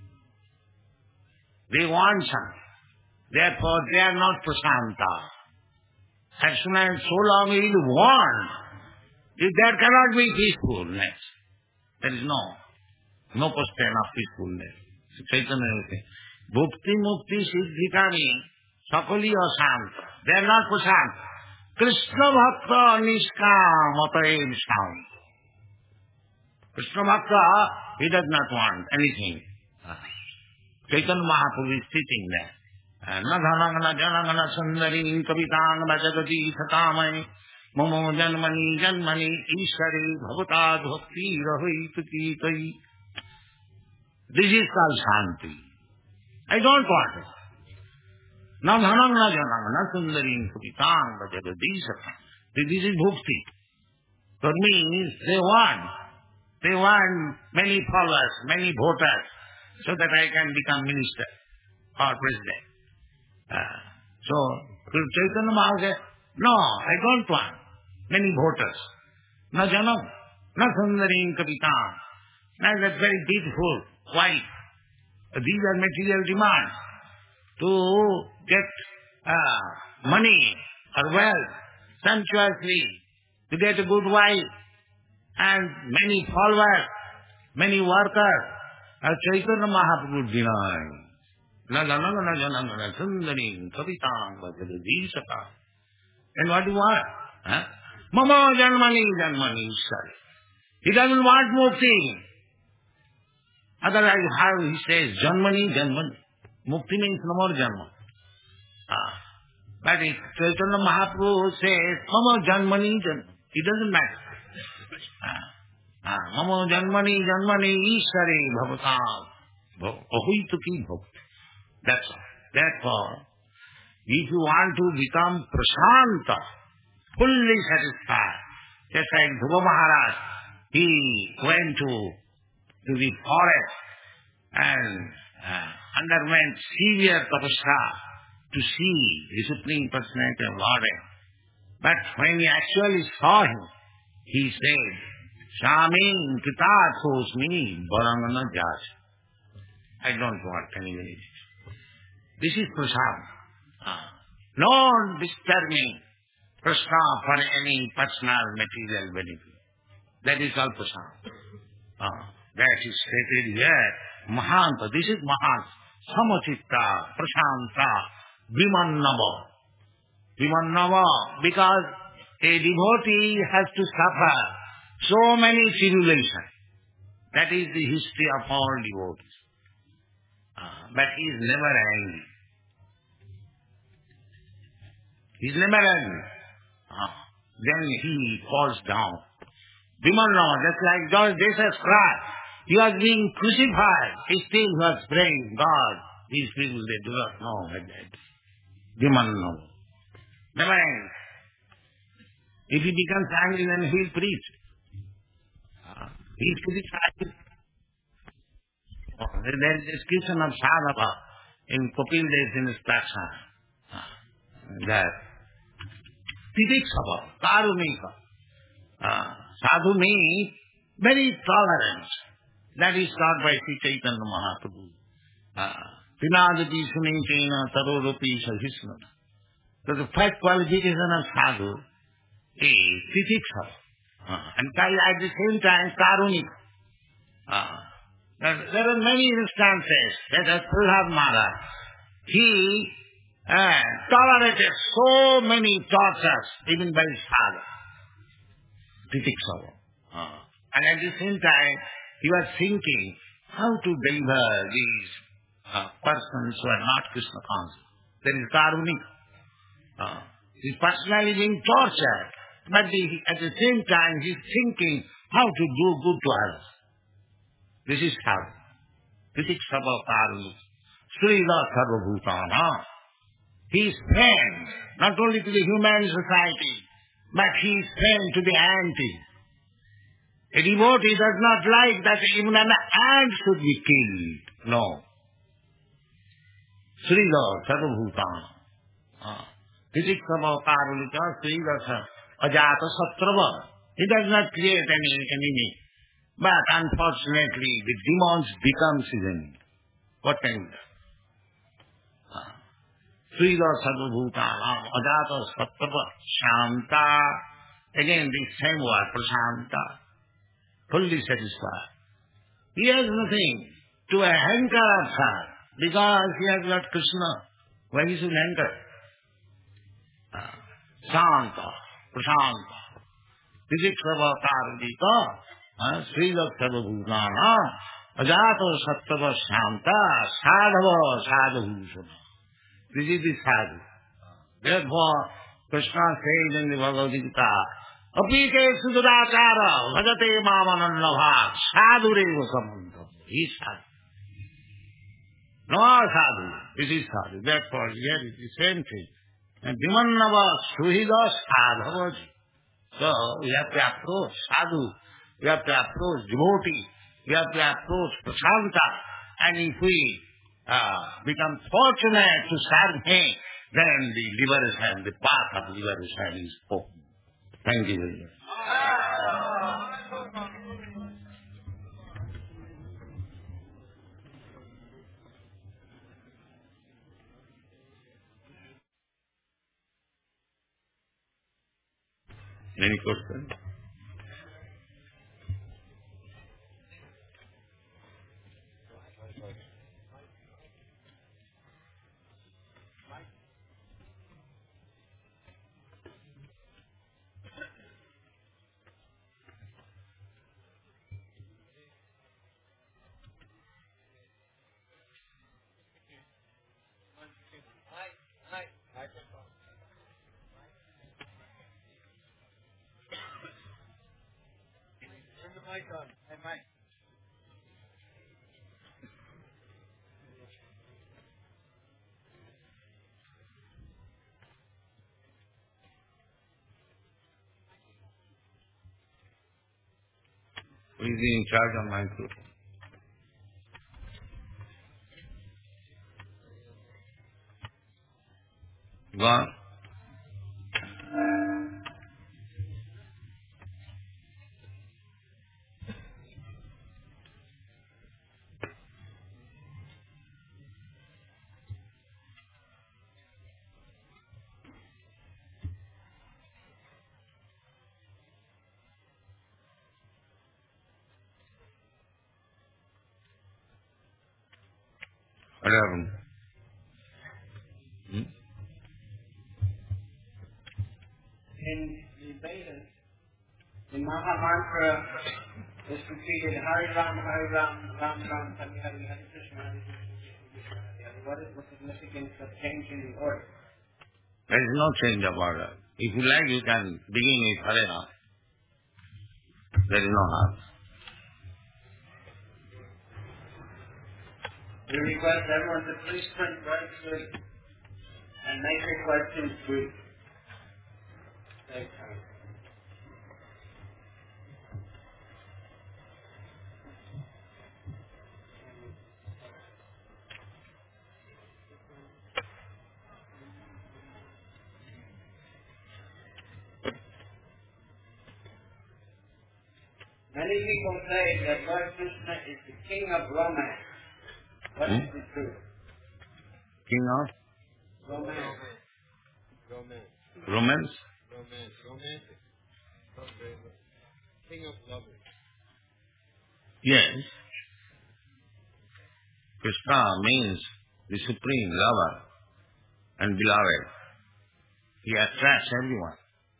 They want something. Therefore, they are not prasanta. As soon as so long he will want, there cannot be peacefulness. There is no, no question of peacefulness. So Chaitanya is saying, Bhukti Mukti Siddhi Kami Sakali Asanta. They are not prasanta. Krishna Bhakta Niskama Taim Sam. Krishna Bhakta, he does not want anything. Chaitanya Mahaprabhu is sitting there. न धनंग न जनंग न सुंदरी कवितांग भजगति सतामय ममो जन्मनि जन्मनि ईश्वरे भवता भक्ति रहित कीर्तई. This is called Shanti. I don't want it. न धनंग न जनंग न सुंदरी कवितांग भजगति सतामय. This is bhukti. For me, they want, they want many followers, many voters, so that I can become minister or president. Uh, so, Chaitanya Mahaprabhu said, no, I don't want many voters. Na janam, na sundarim kapitam. Now that's very beautiful, white. These are material demands. To get uh, money or wealth, sumptuously, to get a good wife, and many followers, many workers, as Chaitanya Mahaprabhu denied. Na janam, na janam, na sundarim kapitam vajradhisaka. And what do you want? Huh? Mama janmani janmani ishari. He doesn't want mukti. Otherwise, how he says, janmani janmani. Mukti means no more janma. Ah. But if Chaitanya Mahaprabhu says, mama janmani janmani. It doesn't matter. Ah. Ah. Mama janmani janmani ishari bhavatam. Ahuituki bhakti. That's all. Therefore, if you want to become prashanta, fully satisfied, just like Dhruva Maharaj, he went to, to the forest and uh, underwent severe tapasya to see the Supreme Personality of Godhead. But when he actually saw him, he said, Shamin kitathosmi barangana jas. I don't want any benefit. This is prasad. Ah. Don't disturb me, prashna, for any personal material benefit. That is all prasad. Ah. That is stated here. Mahanta. This is Mahanta. Samachitta, prashanta, vimannava. Vimannava. Because a devotee has to suffer so many tribulations. That is the history of all devotees. Ah. But he is never angry. He is never angry. Ah. Then he falls down. Vimannava, just like Lord Jesus Christ. He was being crucified. He still was praying, God, these people, they do not know like that. Vimannava. Never angry. If he becomes angry, then he will preach. Ah. He is criticized. Oh, there is a description of Sadhava in Kapil Dev's instruction. Ah. That Tidiksava, Karumika. Uh, sadhu means very tolerant. That is taught by Sri Chaitanya Mahaprabhu. Pinadati sunitena tarodapi sahisnana. So the first qualification of sadhu is Tidiksava. Uh, and at the same time, Karunika. Uh, there are many instances that as Prahlad Maharaj, he uh, tolerated so many tortures even by his father. Tidiksava. Uh, and at the same time, he was thinking how to deliver these uh, persons who are not Krishna conscious. There is Karunika. Uh, he is personally being tortured, but the, at the same time, he is thinking how to do good to others. This is how. Tidiksava Karunika. Srila Sarvabhutana. He is friend not only to the human society, but he is friend to the ant. A devotee does not like that even an ant should be killed. No. Srila Sarvabhutana. Tidiksava Karunika, Srila Ajata Satrava. He does not create any enemy. But unfortunately, the demons becomes his enemy. What can we do? Srila Sarvabhutana, Ajata Sattva, Shanta. Again, the same word, Prashanta. Fully satisfied. He has nothing to a hankar of her, because he has got Krishna. Why he should hanker? Uh, Shanta, Prashanta. Tidiksava Karudika, Srila Sarvabhutana, Ajata Sattva, Shanta, Sadhava, Sadhabhusana. This is the sadhu. Therefore, Krishna says in the Bhagavad Gita, Apike Sudurachara, Bhajate Mamanannabha, Sadhureva Samanta. He is sadhu. No sadhu. This is sadhu. Therefore, here it is the same thing. And Vimannava Suhida Sadhavaji. So, we have to approach sadhu. We have to approach devotee. We have to approach prasanta. And if we uh, become fortunate to serve him, then the liberation, the path of liberation is open. Thank you very much. Any question? Who is in charge of my group? Go on. What happened? Hmm? In the Vedas, the Maha Mantra is repeated Hari Ram, Hari Ram, Ram Ram, Hari Hari, Hari Krishna, Hari Krishna, Krishna Krishna, Hari Hari. What is the significance of changing the order? There is no change of order. If you like, you can begin with Hare Ram. There is no harm. We request everyone to please print right through and make your questions brief. Take time. Many people say that Lord Krishna is the king of romance. What Hmm? is the truth? King of Romance. Romance. romance? Romance. Romantic. King of lovers. Yes. Krishna means the supreme lover and beloved. He attracts everyone.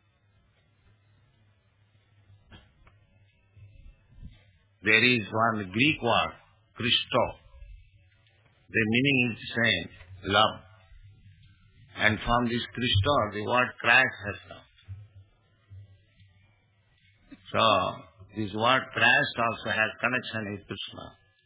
There is one Greek word, Christo. The meaning is the same, love. And from this Christo, the word Christ has come. So, this word Christ also has connection with Krishna.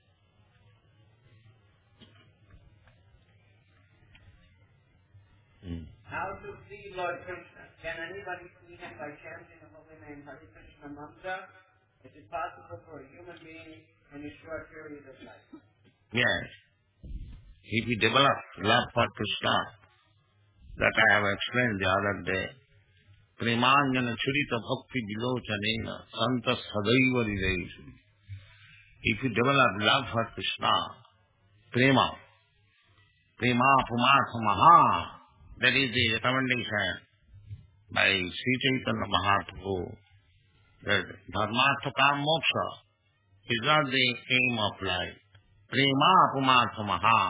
Hmm. How to see Lord Krishna? Can anybody see him by chanting the holy name Hare Krishna mantra? Is it possible for a human being in a short period of life? Yes. If we develop love for Krishna, that I have explained the other day, Premanjana Churita Bhakti Vilochanena Santa Sadaiva Hridayeshu. If you develop love for Krishna, Prema, Prema Pumatha Maha, that is the recommendation by Sri Chaitanya Mahaprabhu, that Dharmartha Kam Moksha is not the aim of life. Prema Pumatha Maha.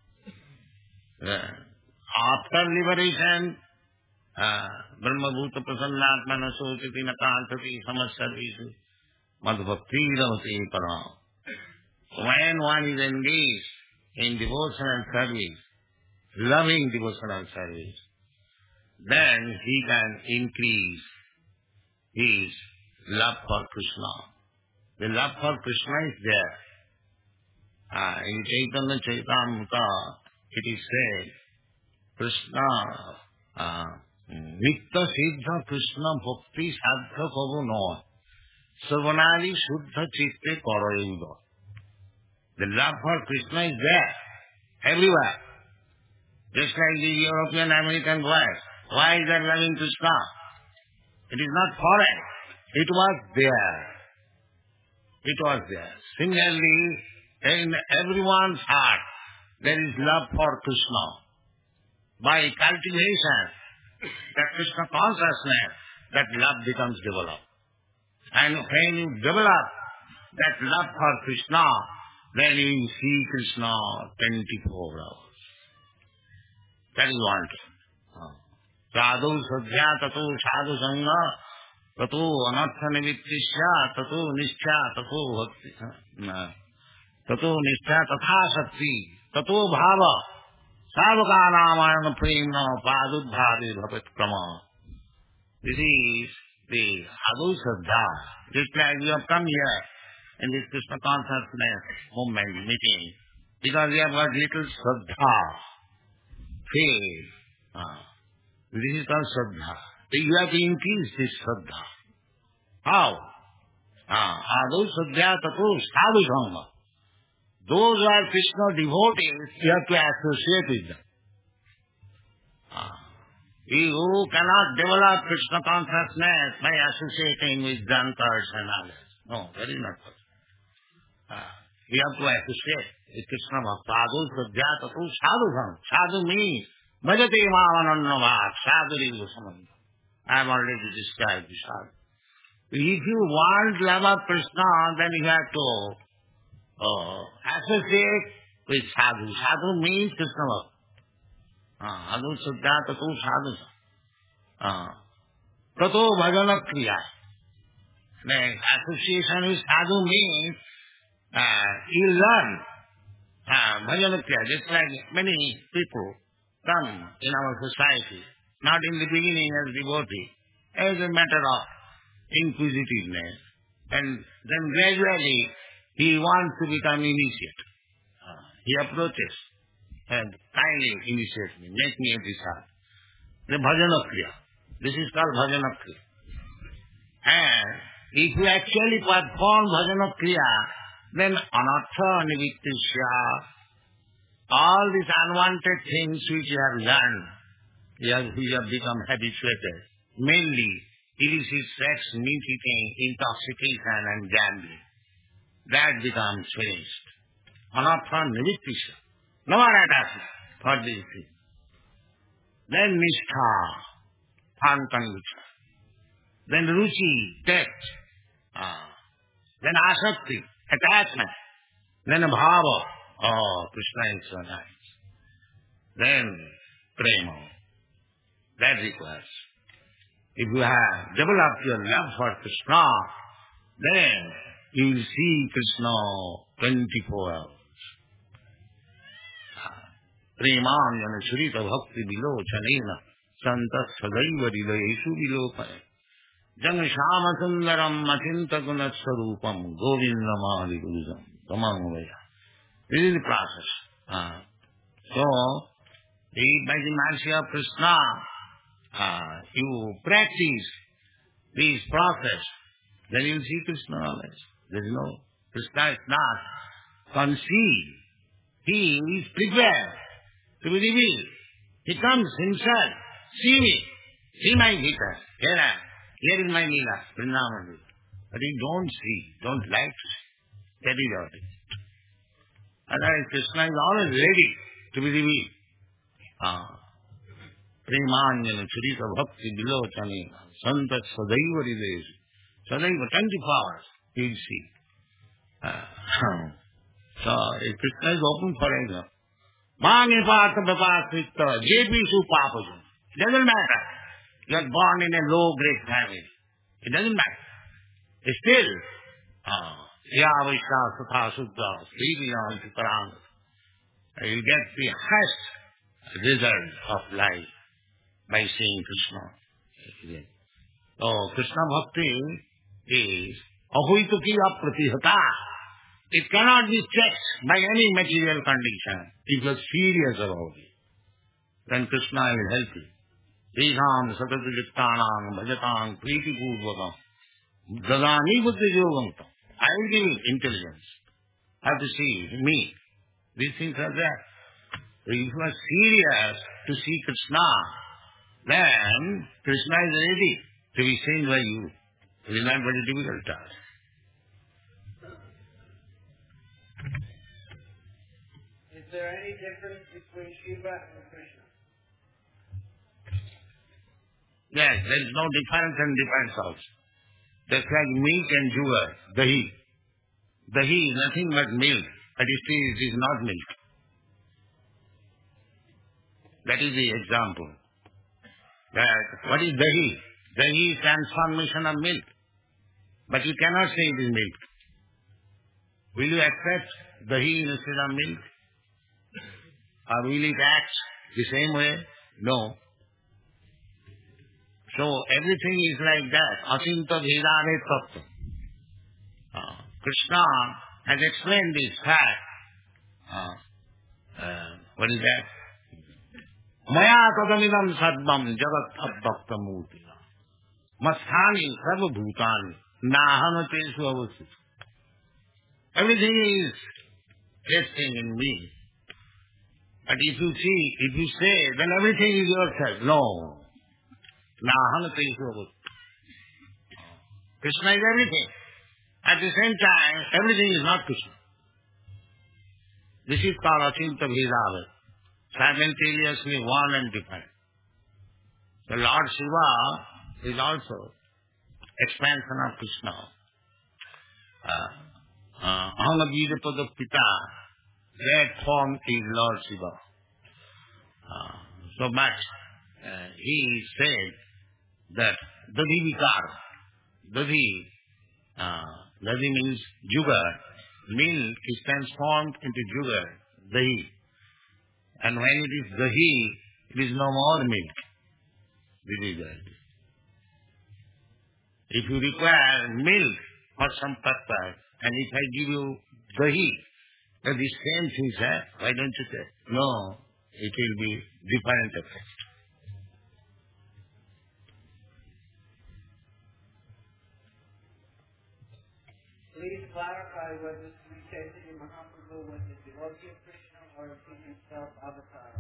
After liberation, uh, Brahma Bhuta Prasannatma Nasotiti Nakantati Samasarvisu Madhbhakti Ravati Param. When one is engaged in devotional service, loving devotional service, then he can increase his love for Krishna. The love for Krishna is there. Uh, in Chaitanya Chaitamrita, it is said, Krishna, uh, Nitya Siddha Krishna Bhakti Sadha Kavu Noa, Savanali Shuddha Chitte Karayuda. The love for Krishna is there. everywhere. Just like the European American boys. Why is that loving Krishna? It is not foreign. It was there. It was there. Similarly, in everyone's heart, there is love for Krishna. By cultivation, that Krishna consciousness, that love becomes developed. And when you develop that love for Krishna, then you see Krishna twenty-four hours. That is one thing. Sadhu sadhya tato sadhu sangha tato anartha nivittisya tato nishtha tato bhakti tato nishtha tatha shakti tato bhava sadhuka namayana prema padudbhave bhavat krama. This is the sadhu sadhya. Just like you have come here in this Krishna consciousness movement meeting, because you have got little sadha, faith. Ah. This is called Shraddha. You have to increase this Shraddha. How? Ah, Adhu Shraddha Tato Sadhu Sangha. Those who are Krishna devotees, you have to associate with them. Ah. You cannot develop Krishna consciousness by associating with drunkards and others. No, that is not possible. Ah. You have to associate with Krishna Bhakta. Adhu Shraddha Tato Sadhu Sangha. Sadhu means Bhajate Mamanannavad, Sadhuri Samanta. I have already described the sadhu. If you want love of Krishna, then you have to uh, associate with sadhu. Sadhu means Krishna Bhakta. Adhu Siddha Tato Sadhu. Tato Bhajana Kriya. The association with sadhu means uh, you learn uh, Bhajana Kriya. Just like many people come in our society, not in the beginning as devotee, as a matter of inquisitiveness, and then gradually he wants to become initiate. Uh, he approaches and kindly initiate me, make me a disciple. The bhajana kriya. This is called bhajana kriya. And if you actually perform bhajana kriya, then anartha nivittisya, all these unwanted things which you have learned, you have, you have become habituated, mainly illicit sex, meat eating, intoxication and gambling, that becomes finished. Anartha nivittisya. No more attachment for these things. Then nishtha, pantangucha. Then ruchi, taste. Ah. Then asakti, attachment. Then bhava. Oh, Krishna is so nice. Then prema. That requires. If you have developed your love for Krishna, then you will see Krishna twenty-four hours. Premanjana Shrita Bhakti Vilochanena Santa Sadaiva Hridayeshu Vilopaya Jana Shama Sundaram Machinta Gunasarupam Govindamadi Guruzam Tamangvaya. This is the process. Uh, so, the, by the mercy of Krishna, uh, you practice this process, then you will see Krishna always. There is no, Krishna is not concealed. He is prepared to be revealed. He comes himself. See me. See my Gita. Here I am. Here is my Leela, Vrindavan. But you don't see, don't like to see. That is what it is. Otherwise, Krishna is always ready to be revealed. Ah. Premanjana Churita Bhakti Vilochane Santa Sadaiva Hridayeshu. Sadaiva, twenty-four hours, he will see. Ah. So, if Krishna is open for example, Mange Pata Bapasritta, J P Su Papajun. It doesn't matter. You are born in a low-grade family. It doesn't matter. Still, ah. Yavishya Sutha Suddha, Sriviyan Sitaranga. You will get the highest result of life by seeing Krishna. So, Krishna Bhakti is ahuituki apratihata. It cannot be checked by any material condition. If you are serious about it, then Krishna will help you. Tesham satadujittanam bhajatam priti purvakam dadani buddhi yogamtam. I will give you intelligence. I have to see me. These things are there. If you are serious to see Krishna, then Krishna is ready to be seen by you. It is not very difficult task. Is there any difference between Shiva and Krishna? Yes, there is no difference and depends also. Just like milk and sugar, dahi. Dahi is nothing but milk, but still it is not milk. That is the example. That what is dahi? Dahi is transformation of milk. But you cannot say it is milk. Will you accept dahi instead of milk? Or will it act the same way? No. So everything is like that. Asinta Vedane Tattva. Uh, Krishna has explained this fact. Uh, uh, what is that? Maya tadamidam sadvam jagat abhakta murtina. Masthani sarva bhutani naham tesu avasita. Everything is resting in me. But if you see, if you say, then everything is yourself. No. Naham tesu avasita. Krishna is everything. At the same time, everything is not Krishna. This is called Achinta Bhedava. Simultaneously one and different. The Lord Shiva is also expansion of Krishna. Aham Abhirapada Pita, that form is Lord Shiva. Uh, so much uh, he said that Dadhi Vikar, Dadhi, uh, Dadhi means sugar, milk is transformed into sugar, dahi. And when it is dahi, it is no more milk. This is that. If you require milk for some purpose, and if I give you dahi, then the same thing, sir, why don't you say? No, it will be different effect. Please clarify whether Sri Chaitanya Mahaprabhu was a devotee of Krishna or if he himself avatar.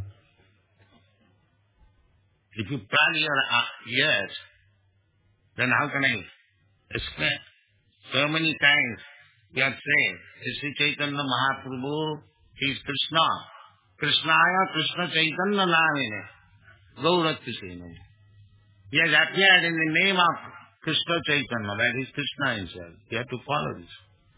If you plan your uh, yes, then how can I explain? So many times we are saying, Sri Chaitanya Mahaprabhu is Krishna. Krishnaya Krishna Chaitanya Namine. Gauratya Senam. He has appeared in the name of Krishna Chaitanya, that is Krishna himself. You have to follow this.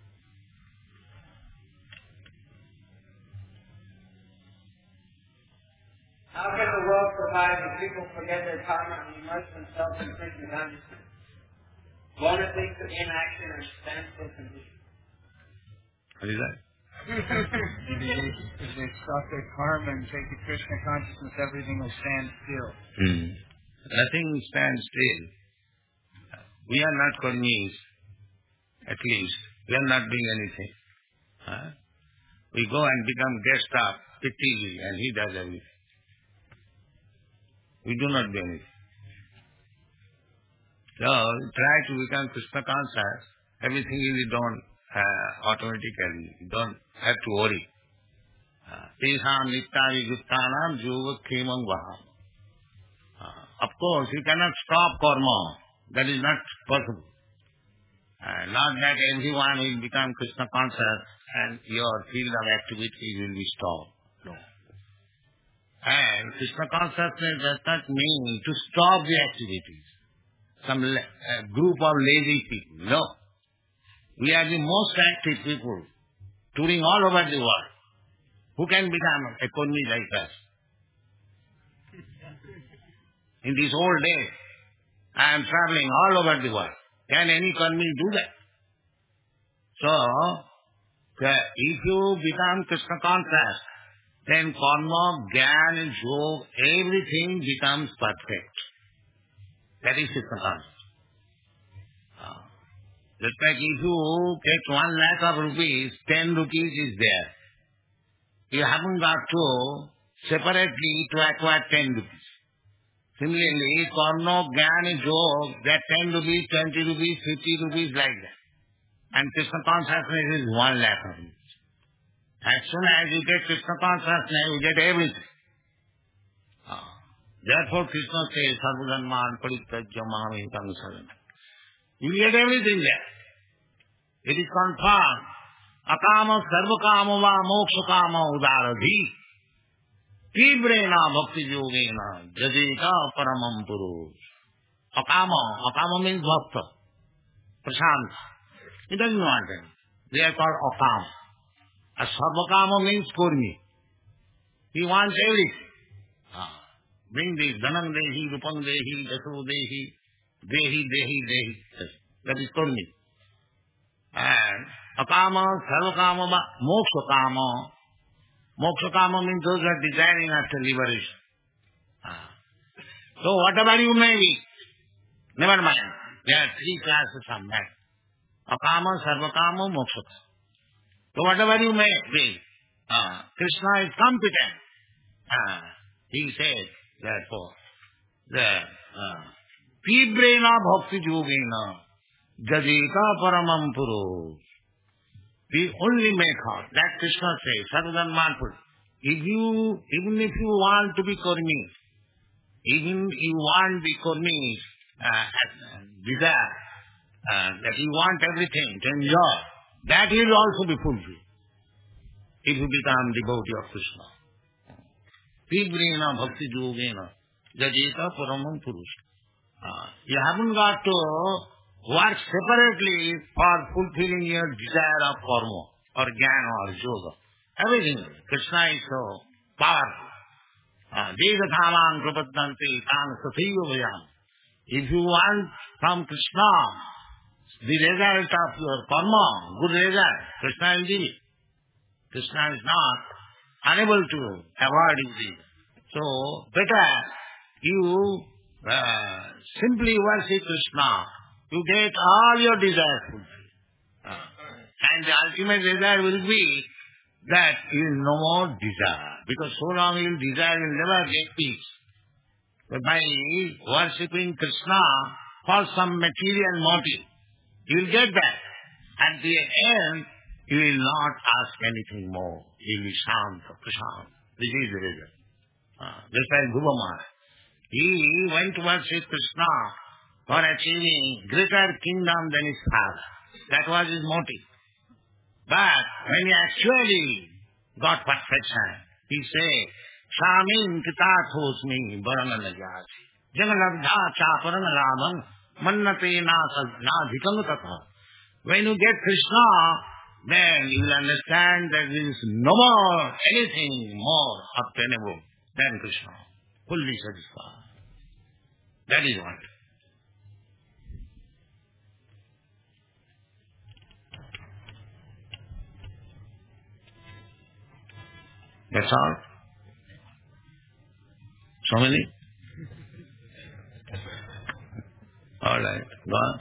How can the world survive if people forget their karma and immerse themselves in Krishna consciousness? One of things of inaction and standstill condition. What is that? If they, if they stop their karma and take the Krishna consciousness, everything will stand still. Hmm. Nothing stands still. We are not karmis, at least. We are not doing anything. Huh? We go and become guest of Pittiji and he does everything. We do not do anything. So, try to become Krishna conscious. Everything is done uh, automatically. You don't have to worry. Tesam nittari juttanam yoga khemam vaham. Of course, you cannot stop karma. That is not possible. Uh, not that everyone will become Krishna conscious and your field of activities will be stopped. No. And Krishna consciousness does not mean to stop the activities. Some la- uh, group of lazy people. No. We are the most active people, touring all over the world. Who can become a Kurmi like us? In these old days, I am traveling all over the world. Can any Kurmi do that? So, if you become Krishna conscious, then karma, jnana, yoga, everything becomes perfect. That is Krishna conscious. Uh, just like if you take one lakh of rupees, ten rupees is there. You haven't got to separately to acquire ten rupees. Similarly, karma, jnana, yoga, that ten rupees, twenty rupees, fifty rupees like that. And Krishna consciousness is one lakh of rupees. As soon as you get Krishna consciousness, you get everything. Ah. Therefore Krishna says, Sarvajanman Parityajya Mamekam Saranam. You get everything there. It is confirmed. Akama sarvakama va mokshakama udaradhi. Tibrena bhakti yogena jadeka paramam purush. Akama. Akama means bhakta. Prashant. He doesn't want it. They are called akama. A sarvakama means kurmi. He wants everything. Ah. Bring this. Dhanam dehi, rupam dehi, dasu dehi, dehi, dehi, dehi. That is kurmi. And akama, sarvakama, mokshakama. Mokshakama means those who are desiring after liberation. Ah. So whatever you may be, never mind. There are three classes of men. Akama, sarvakama, mokshakama. So whatever you may be, ah, Krishna is competent. Ah, he says, therefore, that Tibrena bhakti yogena jadeka paramam purush. The only method that Krishna says, Sarvajanman Puri. If you, even if you want to be Kurmi, even if you want the Kurmi uh, desire, uh, that you want everything to enjoy, that will also be fulfilled if you become devotee of Krishna. Tibrena bhakti yogena jadeka paramam purush. Uh, you haven't got to work separately for fulfilling your desire of karma or jnana or yoga. Everything. Krishna is so powerful. Degathamam prapadanti tan sathaiva vayam. If you want from Krishna the result of your karma, good result, Krishna will give it. Krishna is not unable to avoid it. So, better you uh, simply worship Krishna. You get all your desires fulfilled. Uh, and the ultimate desire will be that you will no more desire. Because so long you will desire, you will never get peace. But by worshipping Krishna for some material motive, you will get that. At the end, you will not ask anything more. You will be shanta, prashant. This is the result. Uh, just like Dhruva Maharaj. He went to worship Krishna for achieving greater kingdom than his father. That was his motive. But when he actually got perfection, he said, Shamin kitathosmi varanalajasi. Jagalabdha chaparanalabham mannate nadhikam tatha. When you get Krishna, then you will understand that there is no more anything more obtainable than Krishna. Fully satisfied. That is what. That's all. So many? All right. Go on.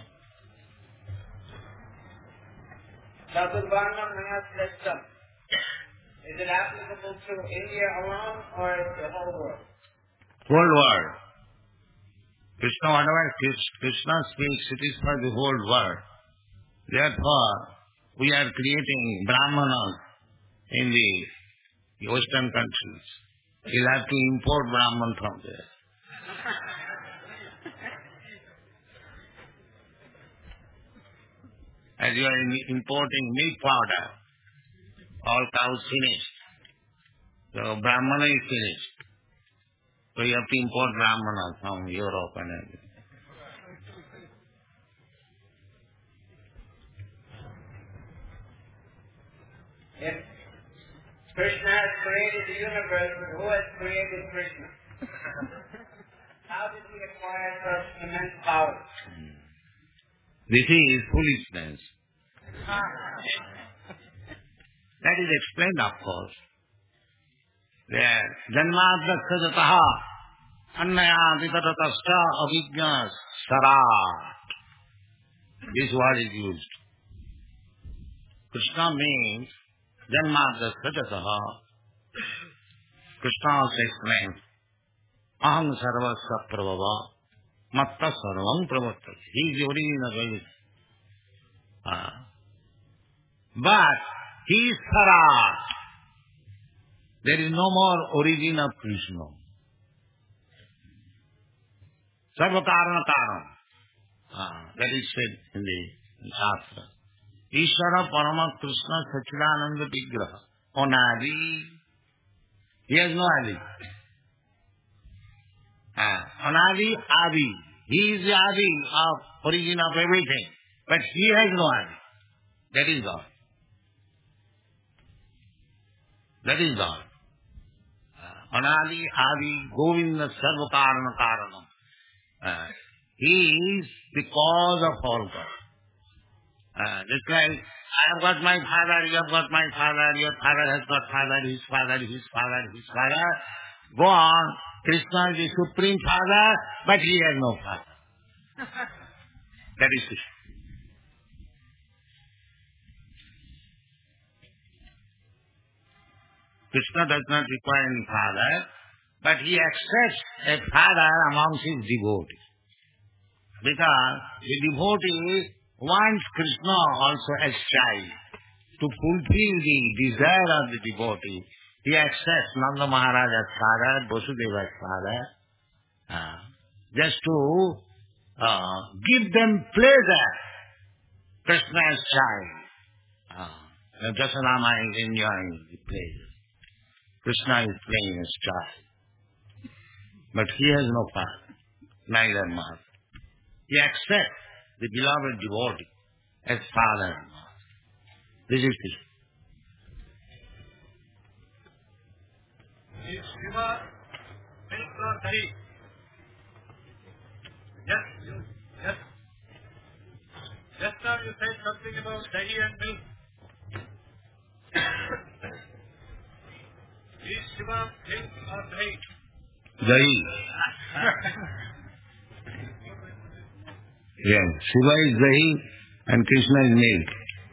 Chaturvarna Maya system. Is it applicable to India alone or the whole world? Whole world. Krishna, whatever Krishna speaks, it is for the whole world. Therefore, we are creating Brahmanas in the The Western countries. You'll have to import Brahman from there. As you are importing milk powder, all cows finished. So Brahmana is finished. So you have to import Brahmana from Europe and everything. If Krishna has created the universe, who has created Krishna? How did he acquire such immense power? This is foolishness. That is explained, of course. There, janmadasya jataha annayaditatascha avijna sarat. This word is used. Krishna means janmadasya jataha. Krishna also explains, aham sarvasya prabhava matta sarvam pravattati. He is the origin of everything. Uh, but he is Sarat. There is no more origin of Krishna. Sarva karana karanam. Ah, that is said in the Shastra. Ishvara Parama Krishna Sachidananda Vigraha. Anadi. He has no Adi. Ah, Anadi, Adi. He is the Adi of origin of everything. But he has no Adi. That is all. That is all. Ah, Anadi, Adi, Govinda Sarva Karana Karanam. Ah, he is the cause of all cause. Uh, just like, I have got my father, you have got my father, your father has got father, his father, his father, his father. Go on. Krishna is the supreme father, but he has no father. That is Krishna. Krishna does not require any father, but he accepts a father amongst his devotees. Because the devotee wants Krishna also as child. To fulfill the desire of the devotee, he accepts Nanda Maharaja's father, Vasudeva's father, uh, just to uh, give them pleasure. Krishna as child. Uh, Jasadama is enjoying the pleasure. Krishna is playing as child. But he has no father, neither mother. He accepts the beloved devotee as father and mother. This is Krishna. Is Shiva milk or dahi? Yes, you, yes. Just now you said something about dahi and milk. Is Shiva milk or dahi? Dahi. Yes, Shiva is dahi and Krishna is milk.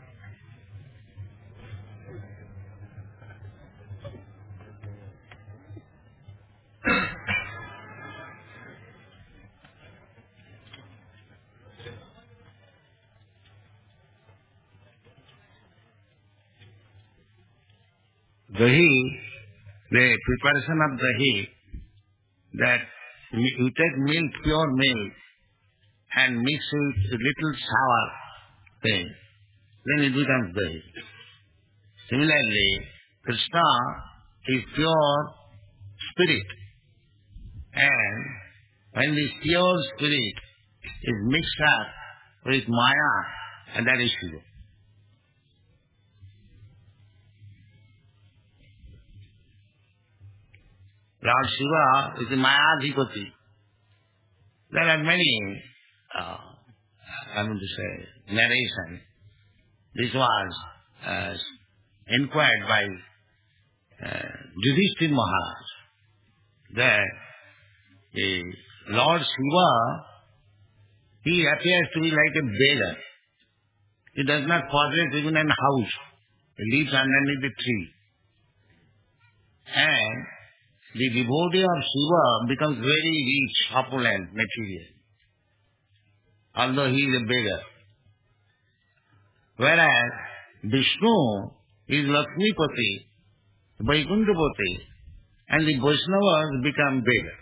Dahi, the preparation of dahi, that you take milk, pure milk, and mix it with little sour thing, then it becomes dahi. Similarly, Krishna is pure spirit, and when this pure spirit is mixed up with Maya, and that is Shiva. Lord Shiva is the Mayadhipati. There are many, uh, I mean to say, narrations. This was uh, inquired by uh, Yudhishthira Maharaj that the Lord Shiva, he appears to be like a beggar. He does not possess even a house. He lives underneath the tree. And the devotee of Shiva becomes very rich, opulent, material, although he is a beggar. Whereas Vishnu is Lakshmipati, Vaikuntapati, and the Vaishnavas become beggar.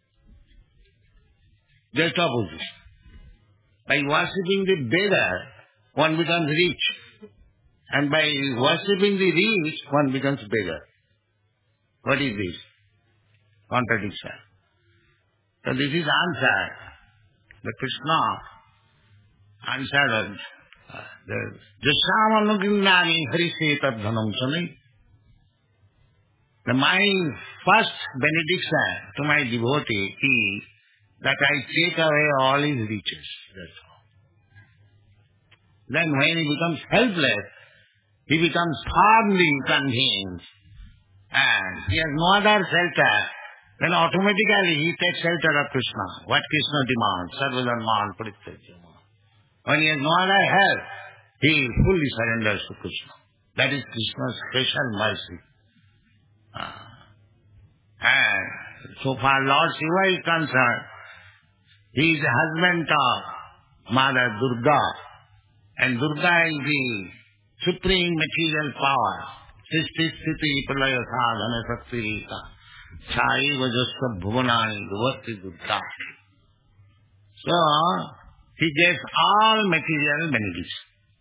Just opposite. By worshipping the beggar, one becomes rich. And by worshipping the rich, one becomes beggar. What is this? Contradiction. So this is answer. The Krishna answered uh, the Jasamanugindani Hariseta Dhanam Sami. The my first benediction to my devotee is that I take away all his riches. That's all. Then when he becomes helpless, he becomes firmly convinced and he has no other shelter, then automatically he takes shelter of Krishna. What Krishna demands, Sarvadharman Parityajya. When he has no other help, he fully surrenders to Krishna. That is Krishna's special mercy. Uh, and so far Lord Shiva is concerned, he is the husband of Mother Durga. And Durga is the supreme material power. Sisti Sthiti Pralaya Sadhana Sakti Rita Chai Vajasya Bhuvanani Dhuvati Dutta. So, he gets all material benefits.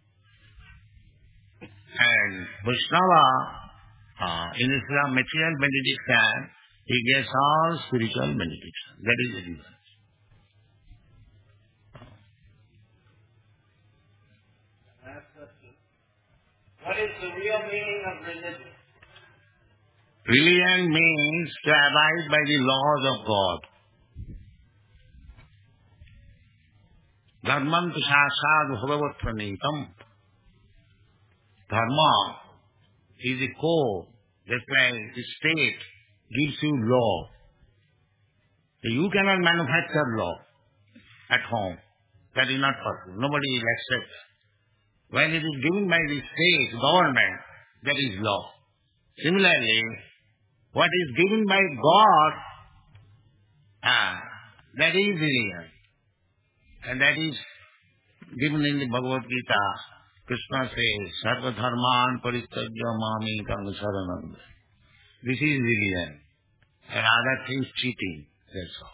And Vaishnava, uh, in Islam, material benediction, he gets all spiritual benediction. That is the reason. What is the real meaning of religion? Religion means to abide by the laws of God. Dharmam tu sasad bhagavat pranitam. Dharma is the core, just like the state gives you law. You cannot manufacture law at home. That is not possible. Nobody will accept. When it is given by the state, government, that is law. Similarly, what is given by God, ah, that is religion. And that is given in the Bhagavad Gita. Krishna says, Sarva dharman parityajya mamekam saranam. This is religion. And other things cheating. That's all.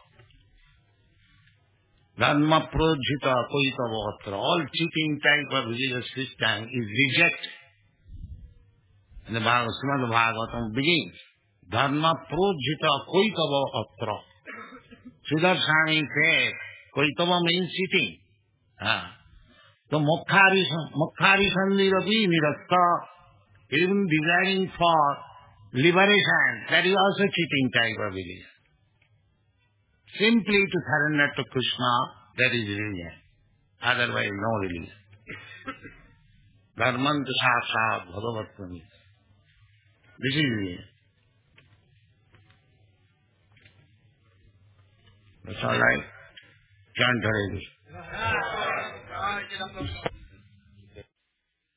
Dharma projita koitava atra. All cheating type of religious system is rejected. And the Srimad Bhagavatam begins. Dharma projita koitava atra. Sudarsani says, koitava means cheating. Ah. So mokkari sandhirapi nirasta, even desiring for liberation, that is also cheating type of religion. Simply to surrender to Krishna, that is religion. Otherwise, no religion. Dharmanta sasad bhagavatmani. This is religion. That's all right. Chant Hare Krishna.